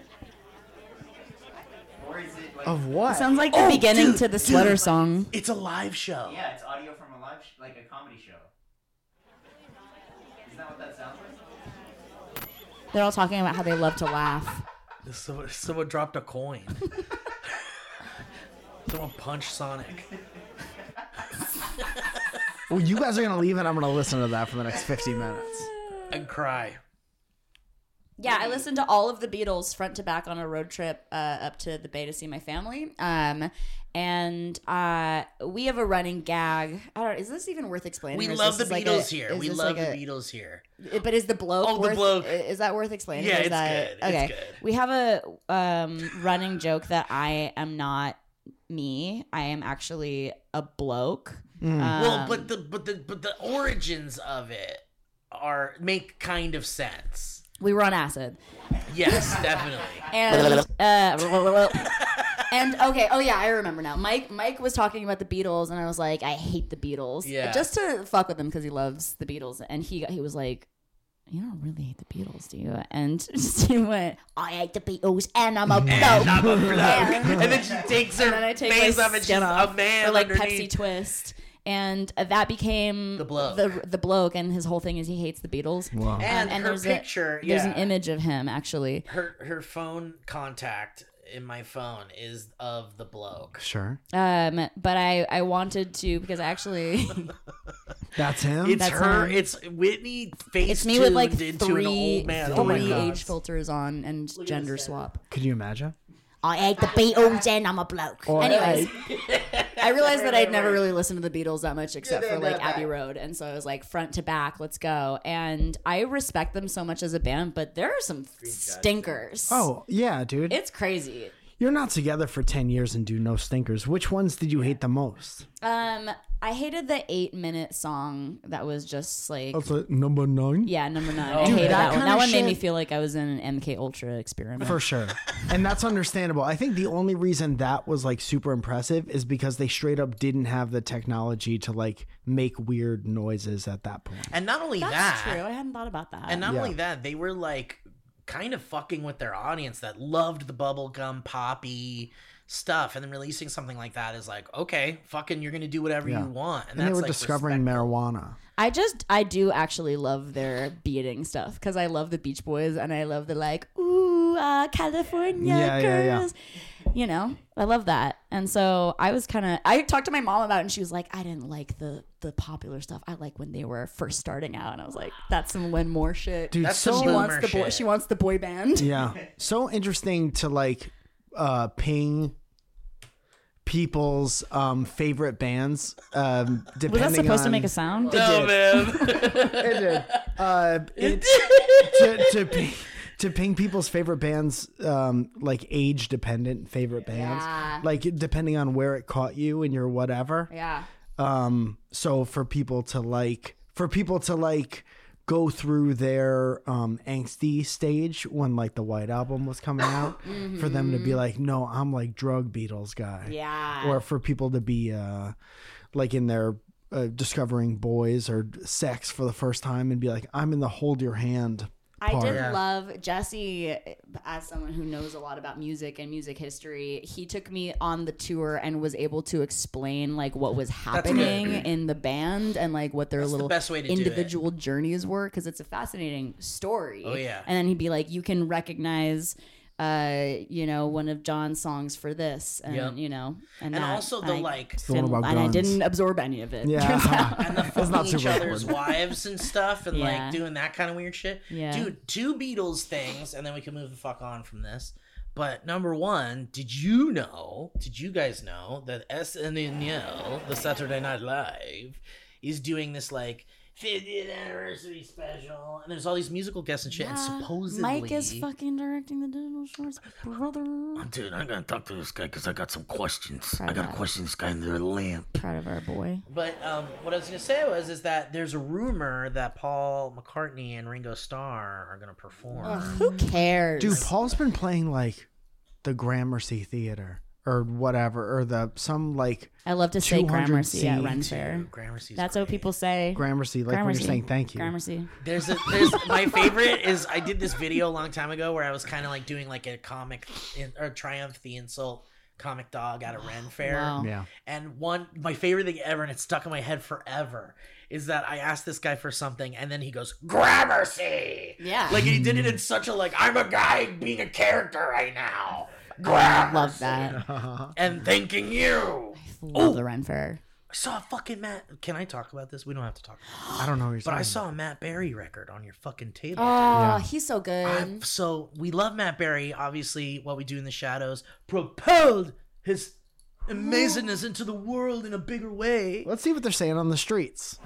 Or is it like... Of what? sounds like the Oh, beginning dude, to the dude. sweater song. It's a live show. Yeah, it's audio from a live, sh- like a comedy show. Isn't that what that sounds like? They're all talking about how they love to laugh. Someone, someone dropped a coin. Someone punched Sonic. Well, you guys are gonna leave, and I'm gonna listen to that for the next fifty minutes. And cry. Yeah, I listened to all of the Beatles front to back on a road trip uh, up to the Bay to see my family. Um, and uh, we have a running gag. I don't. Is this even worth explaining? We or is love the this like Beatles a- here. is We this love like the a- Beatles here. But is the bloke? Oh, the worth, bloke. Is that worth explaining? Yeah, Or is it's that, good. It's Okay, good. we have a um, running joke that I am not me. I am actually a bloke. Um, Well, but the but the but the origins of it are make kind of sense. we were on acid. Yes, definitely. And uh, and okay, oh yeah, I remember now. Mike Mike was talking about the Beatles, and I was like, I hate the Beatles. Yeah. Just to fuck with him because he loves the Beatles, and he he was like, you don't really hate the Beatles, do you? And he went, I hate the Beatles, and I'm a bloke. And I'm a bloke. And- And then she takes her and then I take face my off, and she's skin off, a man or like underneath. Pepsi Twist. And uh, that became The bloke. The, the bloke, and his whole thing is he hates the Beatles. Wow. Um, And, her there's picture, a, there's yeah. an image of him actually. Her her phone contact in my phone is of the bloke. Sure. Um, but I I wanted to because I actually That's him. It's That's her. him. It's Whitney face it's me with like tuned into three an old man. Oh my three God. age filters on and gender swap. Could you imagine? I hate the Beatles and I'm a bloke. Or Anyways, I realized that I'd never really listened to the Beatles that much except for like Abbey Road, and so I was like front to back, let's go. And I respect them so much as a band, but there are some stinkers. Oh yeah, dude. It's crazy. You're not together for ten years and do no stinkers. Which ones did you hate the most? Um, I hated the eight minute song that was just like. That's like number nine. Yeah, number nine. Oh, I hated that that, one. kinda That one made me shit- feel like I was in an M K Ultra experiment. For sure. And that's understandable. I think the only reason that was like super impressive is because they straight up didn't have the technology to like make weird noises at that point. And not only That's that, true. I hadn't thought about that. and not Yeah. only that, they were like kind of fucking with their audience that loved the bubblegum poppy stuff, and then releasing something like that is like, okay, fucking, you're gonna do whatever Yeah. you want, and, And they that's were like discovering respectful. marijuana. I just, I do actually love their beating stuff because I love the Beach Boys and I love the like, ooh, uh, California Yeah, yeah, yeah. girls. You know, I love that. And so I was kind of, I talked to my mom about it and she was like, I didn't like the the popular stuff. I like when they were first starting out. And I was like, that's some Lin Moore shit. Dude, That's so some she boomer wants the boy, shit. she wants the boy band. yeah. So interesting to like uh ping people's um favorite bands um depending Was that supposed to on- make a sound? Oh man, It did. Uh, it, to, to, ping, to ping people's favorite bands, um, like age dependent favorite bands, Yeah. like depending on where it caught you and your whatever. Yeah. Um, so for people to like, for people to like go through their um angsty stage when like the White Album was coming out, for them to be like, no, I'm like drug Beatles guy. Yeah. Or for people to be uh like in their uh, discovering boys or sex for the first time and be like, I'm in the hold your hand I part. did Yeah. love Jesse, as someone who knows a lot about music and music history. He took me on the tour and was able to explain like what was happening in the band and like what their That's the little best way to do it. individual journeys were, because it's a fascinating story. Oh, yeah. And then he'd be like, you can recognize, uh, you know, one of John's songs for this, and Yep. you know, and, and that also the I like, the one didn't- about and I guns. didn't absorb any of it. turns Yeah. out. and the not fucking each super other's important. wives and stuff, and Yeah. like doing that kind of weird shit. Yeah. Dude, two Beatles things, and then we can move the fuck on from this. But number one, did you know? Did you guys know that S N L, the Saturday Night Live, is doing this like fiftieth anniversary special, and there's all these musical guests and shit. And supposedly, Mike is fucking directing the digital shorts, brother. Dude, I gotta talk to this guy because I got some questions. Try I gotta that. question this guy in their lamp. Proud of our boy. But um, what I was gonna say was is that there's a rumor that Paul McCartney and Ringo Starr are gonna perform. Ugh, who cares? Dude, Paul's been playing like the Gramercy Theater or whatever, or the some like I love to say two hundred Gramercy at seats. Ren Fair. Gramercy's That's great. what people say. Gramercy, like when Gramercy. you're saying thank you. Gramercy. There's a there's my favorite is I did this video a long time ago where I was kind of like doing like a comic in, or Triumph the Insult comic dog at a Ren Fair. Wow. Yeah. And one my favorite thing ever, and it's stuck in my head forever, is that I asked this guy for something and then he goes Gramercy. Yeah. Like he did it in such a like I'm a guy being a character right now. I love that. And thanking you. Love the Ren Fair. I saw a fucking Matt. Can I talk about this? We don't have to talk. About I don't know what you're But I talking saw a Matt Berry record on your fucking table. Oh, he's so good. I'm- so we love Matt Berry. Obviously, What We Do in the Shadows propelled his amazingness into the world in a bigger way. Let's see what they're saying on the streets.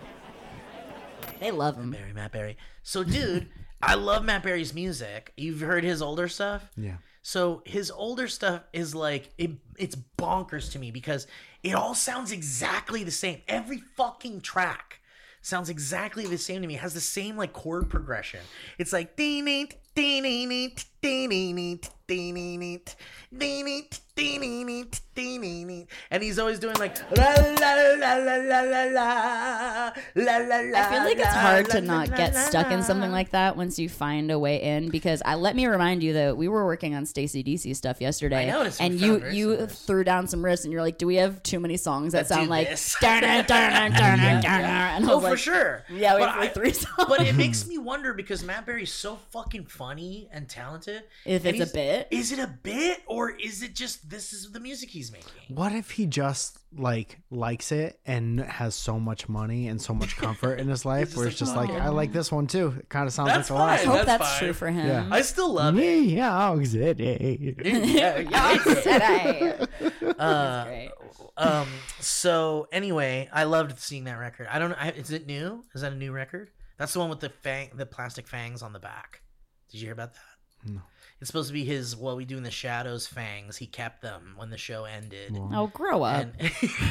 They love him. Berry, Matt Berry. So, dude, I love Matt Berry's music. You've heard his older stuff? Yeah. So his older stuff is like it, it's bonkers to me because it all sounds exactly the same. Every fucking track sounds exactly the same to me. It has the same like chord progression. It's like ding ding ding ding ding ding ding ding ding ding ding ding, and he's always doing like la la la la la la la la la la. I feel like it's hard to not get stuck in something like that once you find a way in. Because I let me remind you that we were working on Stacey D C stuff yesterday, I noticed we and found you very you similar. threw down some riffs, and you're like, "Do we have too many songs that, That sound do like?" this. Dun, dun, dun, dun, dun, dun, dun, and I Oh, was for like, sure. Yeah, we But have like I- three songs. But it makes me wonder because Matt Berry's so fucking funny and talented. If and it's a he's- bit? Is it a bit or is it just this is the music he's making? What if he just like likes it and has so much money and so much comfort in his life just where it's like, just like, I like this one too. It kind of sounds That's like the last fine. I one. hope That's that's, fine. true for him. Yeah. I still love it. New York City. Yeah, yeah. Today. Uh, Great. um. So anyway, I loved seeing that record. I don't know. I- Is it new? Is that a new record? That's the one with the fang, the plastic fangs on the back. Did you hear about that? No. It's supposed to be his What We Do in the Shadows fangs. He kept them when the show ended. Oh, grow up. And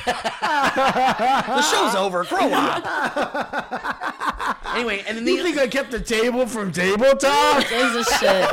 the show's over. Grow up. Anyway, and then the You think I kept the table from tabletop? Gives a shit,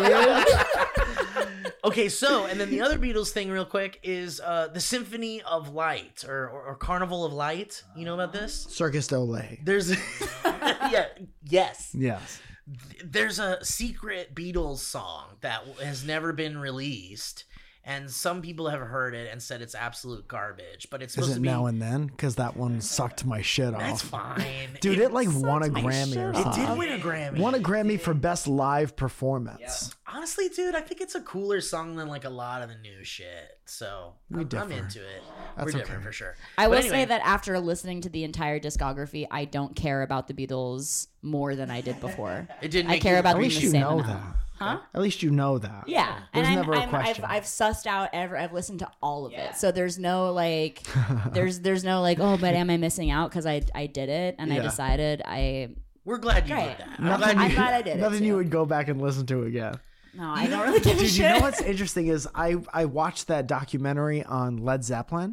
dude. okay, so and then the other Beatles thing, real quick, is uh, the Symphony of Light or, or, or Carnival of Light. You know about this? Circus D'Olay. There's, yeah, yes. Yes. There's a secret Beatles song that has never been released, and some people have heard it and said it's absolute garbage. But it's supposed Is to it be. now and then? Because that one sucked my shit off. That's fine, Dude, it like won a sucked my Grammy or shit It something. did win a Grammy. Won a Grammy for best live performance. Honestly, dude, I think it's a cooler song than like a lot of the new shit. So I'm, I'm differ. into it. That's We're different okay. for sure. I But will anyway, say that after listening to the entire discography, I don't care about the Beatles more than I did before. It didn't I make care you- about At them least the you same know amount. that. Huh? At least you know that. Yeah, There's and never I'm, a I'm, question. I've I've sussed out ever. I've listened to all of it, so there's no like, there's there's no like, oh, but am I missing out because I I did it and I Yeah. decided I we're glad you Great. did that. I'm Nothing glad I'm you- glad I did it. Nothing too. you would go back and listen to again. No, I don't really give a Dude, shit. you know what's interesting is I I watched that documentary on Led Zeppelin,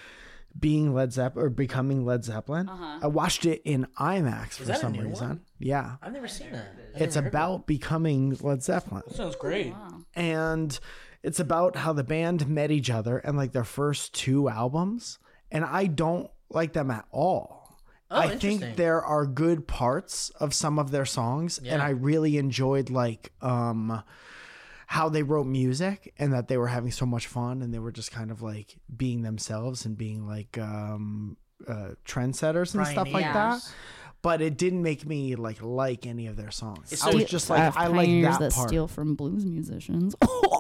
being Led Zeppelin or becoming Led Zeppelin. Uh-huh. I watched it in IMAX for that a some new reason. one? Yeah, I've never seen that. it's about becoming Led Zeppelin, Sounds great. and it's about how the band met each other and like their first two albums, and I don't like them at all. Oh, I interesting. think there are good parts of some of their songs, and Yeah. I really enjoyed like um how they wrote music and that they were having so much fun and they were just kind of like being themselves and being like um uh trendsetters and stuff like that. Pioneers. But it didn't make me like like any of their songs. It's I so- was just like I like Pioneers that that part. steal from blues musicians.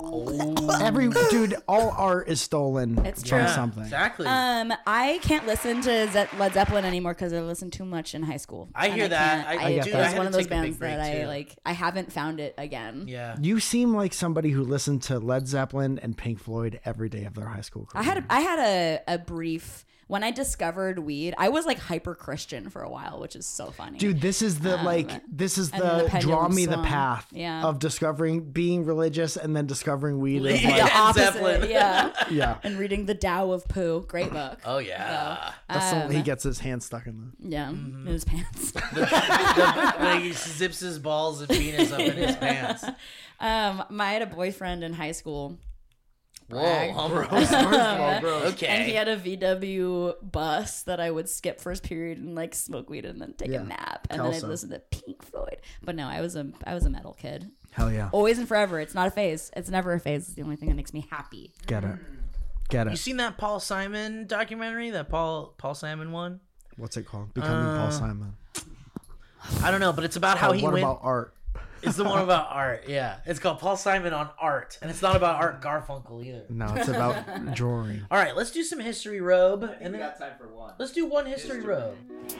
Every dude, all art is stolen It's from true. something. Exactly. Um, I can't listen to Ze- Led Zeppelin anymore because I listened too much in high school. I And hear that. can't- I- I, I get it's that. I had one to of those take a big bands that break, I too. like. I haven't found it again. yeah. You seem like somebody who listened to Led Zeppelin and Pink Floyd every day of their high school career. I had a, I had a, a brief when I discovered weed, I was like hyper Christian for a while, which is so funny. Dude, this is the Um, like this is and then the the pendulum draw me the swung. path Yeah. of discovering being religious and then discovering weed. Is Yeah. like, the opposite, Zeppelin. yeah. yeah. And reading the Tao of Pooh, great book. Oh yeah. That's the, Um, he gets his hand stuck in the. Yeah, in his pants. The- when he zips his balls and penis up in his pants. um, I had a boyfriend in high school. Whoa, Brag. humble. Okay. And he had a V W bus that I would skip first period and like smoke weed and then take Yeah. a nap, and then I'd Kelso. listen to Pink Floyd. But no, I was a I was a metal kid, Hell yeah. always and forever. It's not a phase. It's never a phase. It's the only thing that makes me happy. Get it. Get You it. seen that Paul Simon documentary? That Paul Paul Simon one? What's it called? Becoming Paul Simon. I don't know, but it's about how Oh, he what went. about art? It's the one about art. Yeah, it's called Paul Simon on art, and it's not about Art Garfunkel either. No, it's about drawing. All right, let's do some history robe, I think and we then got time for one. let's do one history History. robe.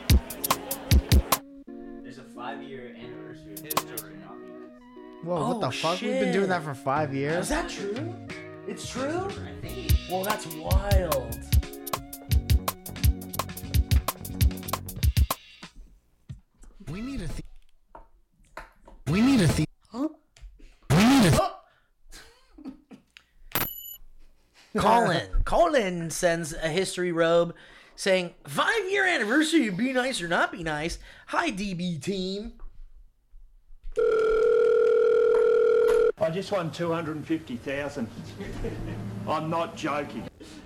There's a five-year anniversary of history. Whoa, Oh, what the fuck? We've been doing shit. that for five Is years. that true? It's true. I think. Well, that's wild. We need a theme. We need a theme. We need a. Colin. Colin sends a history robe saying, five year anniversary of Be Nice or Not Be Nice. Hi, D B team. I just won two hundred fifty thousand. I'm not joking.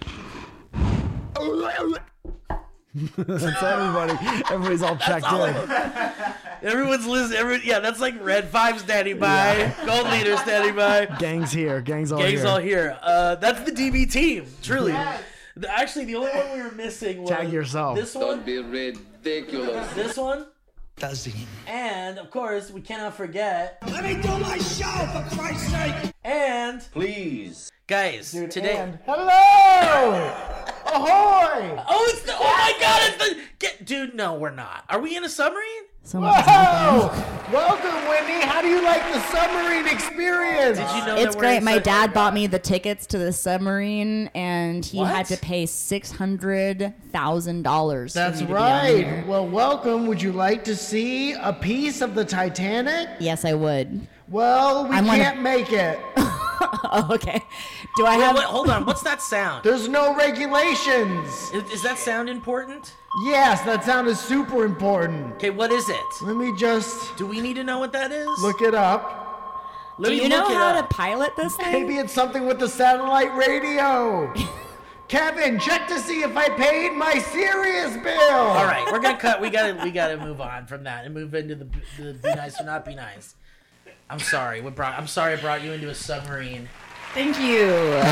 That's everybody. Everybody's all checked in. Everyone's listening. Every, yeah, that's like Red Five standing by, Gold Leader standing by. Gang's here. Gang's all Gang's here. all here. Uh, that's the D B team, truly. The- actually, the only one we were missing was Tag yourself. this one, Be ridiculous. this one, and of course we cannot forget. Let me do my show for Christ's sake. And Please. guys, today. And hello! Ahoy! Oh, it's the. Oh my God! It's the. Get, dude, no, we're not. Are we in a submarine? Someone's happening. Whoa! Welcome, Whitney. How do you like the submarine experience? Did you know It's that we're great. in My sub- dad bought me the tickets to the submarine, and he What? had to pay six hundred thousand dollars. That's for me to be on right. here. Well, welcome. Would you like to see a piece of the Titanic? Yes, I would. Well, we I'm one of- can't make it. Oh, okay. Do I Wait, have? wait, hold on. What's that sound? There's no regulations. Is, is that sound important? Yes, that sound is super important. Okay, what is it? Let me just Do we need to know what that is? look it up. Let Do me you know look it how up. to pilot this thing? Maybe it's something with the satellite radio. Kevin, check to see if I paid my Sirius bill. All right, we're gonna cut. We gotta we gotta move on from that and move into the, the be nice or not be nice. I'm sorry. What brought? I'm sorry I brought you into a submarine. Thank you.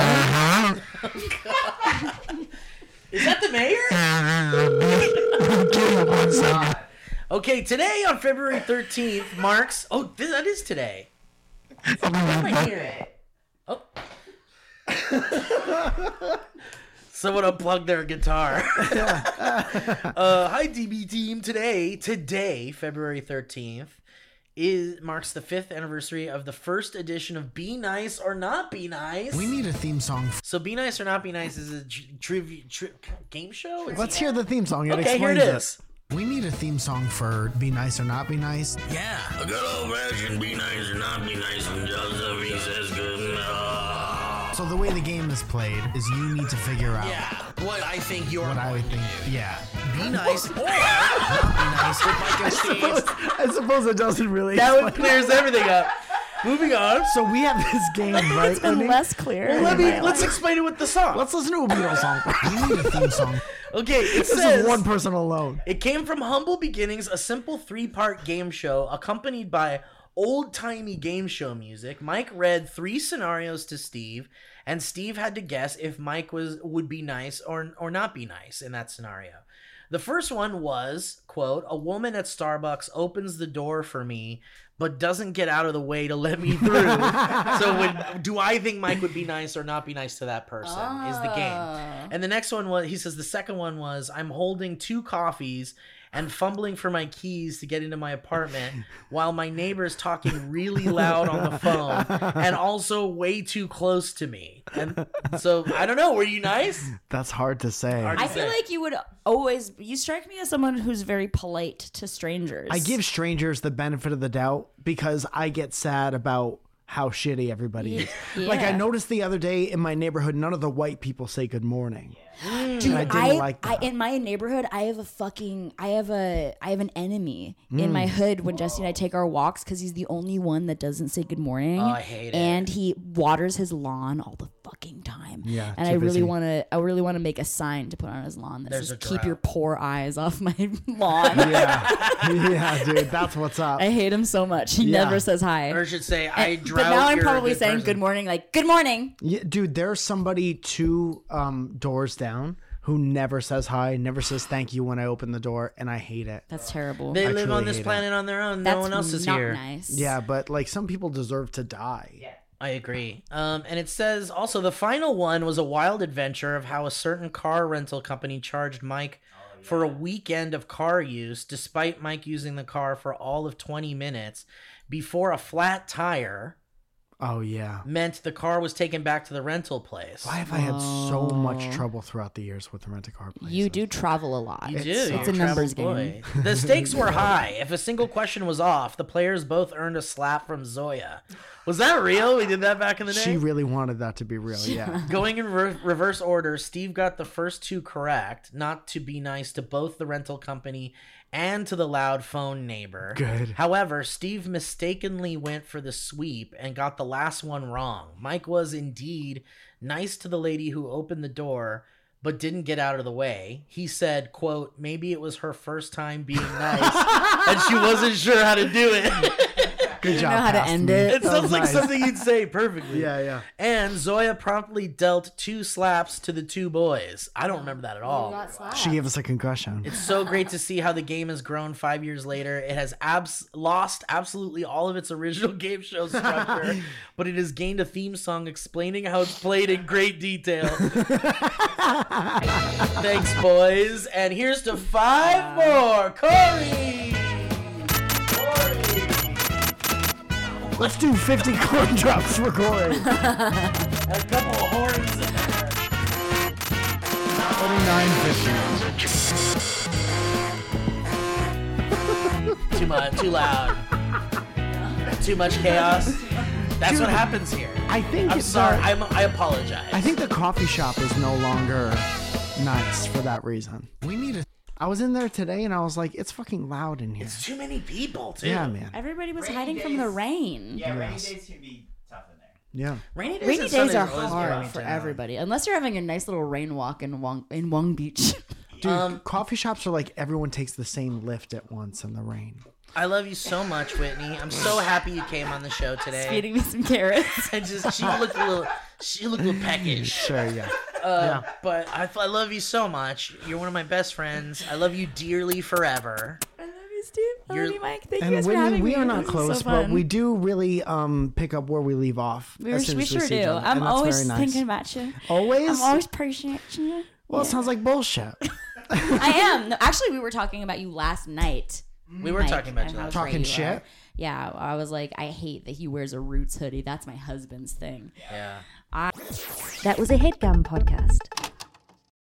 Is that the mayor? Okay, today on February thirteenth marks. Oh, th- that is today. What am I hearing? Oh. Someone unplugged their guitar. uh, hi, D B team. Today, today, February thirteenth, is marks the fifth anniversary of the first edition of Be Nice or Not Be Nice. We need a theme song. So, Be Nice or Not Be Nice is a tr- trivia tri- game show. It's- Let's hear the theme song. It Okay, here explains it is. We need a theme song for Be Nice or Not Be Nice. Yeah. A good old fashioned be nice or not be nice when Josephine says good enough. So the way the game is played is you need to figure out Yeah. What I think you're what I going would think. to do. Yeah. Be nice or not be nice with Mike and Steve. I suppose it doesn't really. That one clears everything up. Moving on. So we have this game, right? It's been Whitney? less clear. Let in me my let's life. explain it with the song. Let's listen to a Beatles song. We need a theme song. Okay, it This says is one person alone. it came from humble beginnings, a simple three-part game show accompanied by old-timey game show music. Mike read three scenarios to Steve, and Steve had to guess if Mike was would be nice or or not be nice in that scenario. The first one was, quote, a woman at Starbucks opens the door for me, but doesn't get out of the way to let me through. So would, do I think Mike would be nice or not be nice to that person is the game. Oh. And the next one was, he says the second one was, I'm holding two coffees and fumbling for my keys to get into my apartment while my neighbor's talking really loud on the phone and also way too close to me. And so, I don't know, were you nice? That's hard to say. Hard to I feel say. like you would always. You strike me as someone who's very polite to strangers. I give strangers the benefit of the doubt because I get sad about how shitty everybody is. Yeah. Like I noticed the other day in my neighborhood, none of the white people say good morning. Dude, And I didn't I, like I that. in my neighborhood, I have a fucking, I have a, I have an enemy in my hood when Jesse and I take our walks because he's the only one that doesn't say good morning. Oh, I hate it. And he waters his lawn all the fucking time. Yeah, and too I really busy. want to, I really want to make a sign to put on his lawn that There's says a "Keep drought. your poor eyes off my lawn." Yeah, yeah, dude, that's what's up. I hate him so much. He Yeah. never says hi. Or should say, I And- drought but now I'm you're a probably good saying person. good morning, like good morning. Yeah, dude, there's somebody two um, doors down who never says hi, never says thank you when I open the door, and I hate it. That's terrible. They I live truly on this hate it. planet on their own. That's no one else is not here. nice. Yeah, but like some people deserve to die. I agree. Um, and it says also the final one was a wild adventure of how a certain car rental company charged Mike for a weekend of car use, despite Mike using the car for all of twenty minutes before a flat tire Oh yeah. meant the car was taken back to the rental place. Why have I had so much trouble throughout the years with the rent-a-car places? You do travel a lot. You do. It's, You're uh, It's a travel numbers boy. game. The stakes were high. If a single question was off, the players both earned a slap from Zoya. Was that real? We did that back in the day? She really wanted that to be real. Yeah. Going in re- reverse order, Steve got the first two correct, not to be nice to both the rental company and to the loud phone neighbor. Good. However, Steve mistakenly went for the sweep and got the last one wrong. Mike was indeed nice to the lady who opened the door, but didn't get out of the way. He said, quote, maybe it was her first time being nice and she wasn't sure how to do it. Good job. know how to Pastor. end it. It That sounds was like nice. something you'd say perfectly. Yeah, yeah. And Zoya promptly dealt two slaps to the two boys. I don't remember that at all. She gave us a concussion. It's so great to see how the game has grown five years later. It has abs- lost absolutely all of its original game show structure, but it has gained a theme song explaining how it's played in great detail. Thanks, boys. And here's to five more. Corey! Corey! Let's do fifty coin drops for Corey. And a couple of horns in there. twenty-nine fifty. Too much, too loud. Too much chaos. That's what happens here. I think I'm it's sorry. uh, I'm, I apologize. I think the coffee shop is no longer nice for that reason. We need a. I was in there today and I was like, it's fucking loud in here. It's too many people, too. Yeah, man. Everybody was Rainy hiding from the days. rain. Yeah, rainy Yes. days can be tough in there. Yeah. Rainy days, Rainy and days Sundays are always hard bring me for down. everybody, unless you're having a nice little rain walk in Wong in Wong Beach. Dude, Um, coffee shops are like everyone takes the same lift at once in the rain. I love you so much, Whitney. I'm so happy you came on the show today. Feeding me some carrots. And just she looked a little, she looked a little peckish. Sure, yeah. Uh, But I, I love you so much. You're one of my best friends. I love you dearly forever. I love you, Steve. I You're- love you, Mike. Thank you And guys for Whitney, having we me. are not This is close, so but fun. we do really um pick up where we leave off. We, as soon we as sure see do. each other, I'm and that's always very nice. thinking about you. Always? I'm always appreciating you. Well, it sounds like bullshit. I am. No, actually, we were talking about you last night. We were Mike, talking about and you how last great Talking you shit? are. Yeah, I was like, I hate that he wears a Roots hoodie. That's my husband's thing. Yeah. That was a headgum podcast.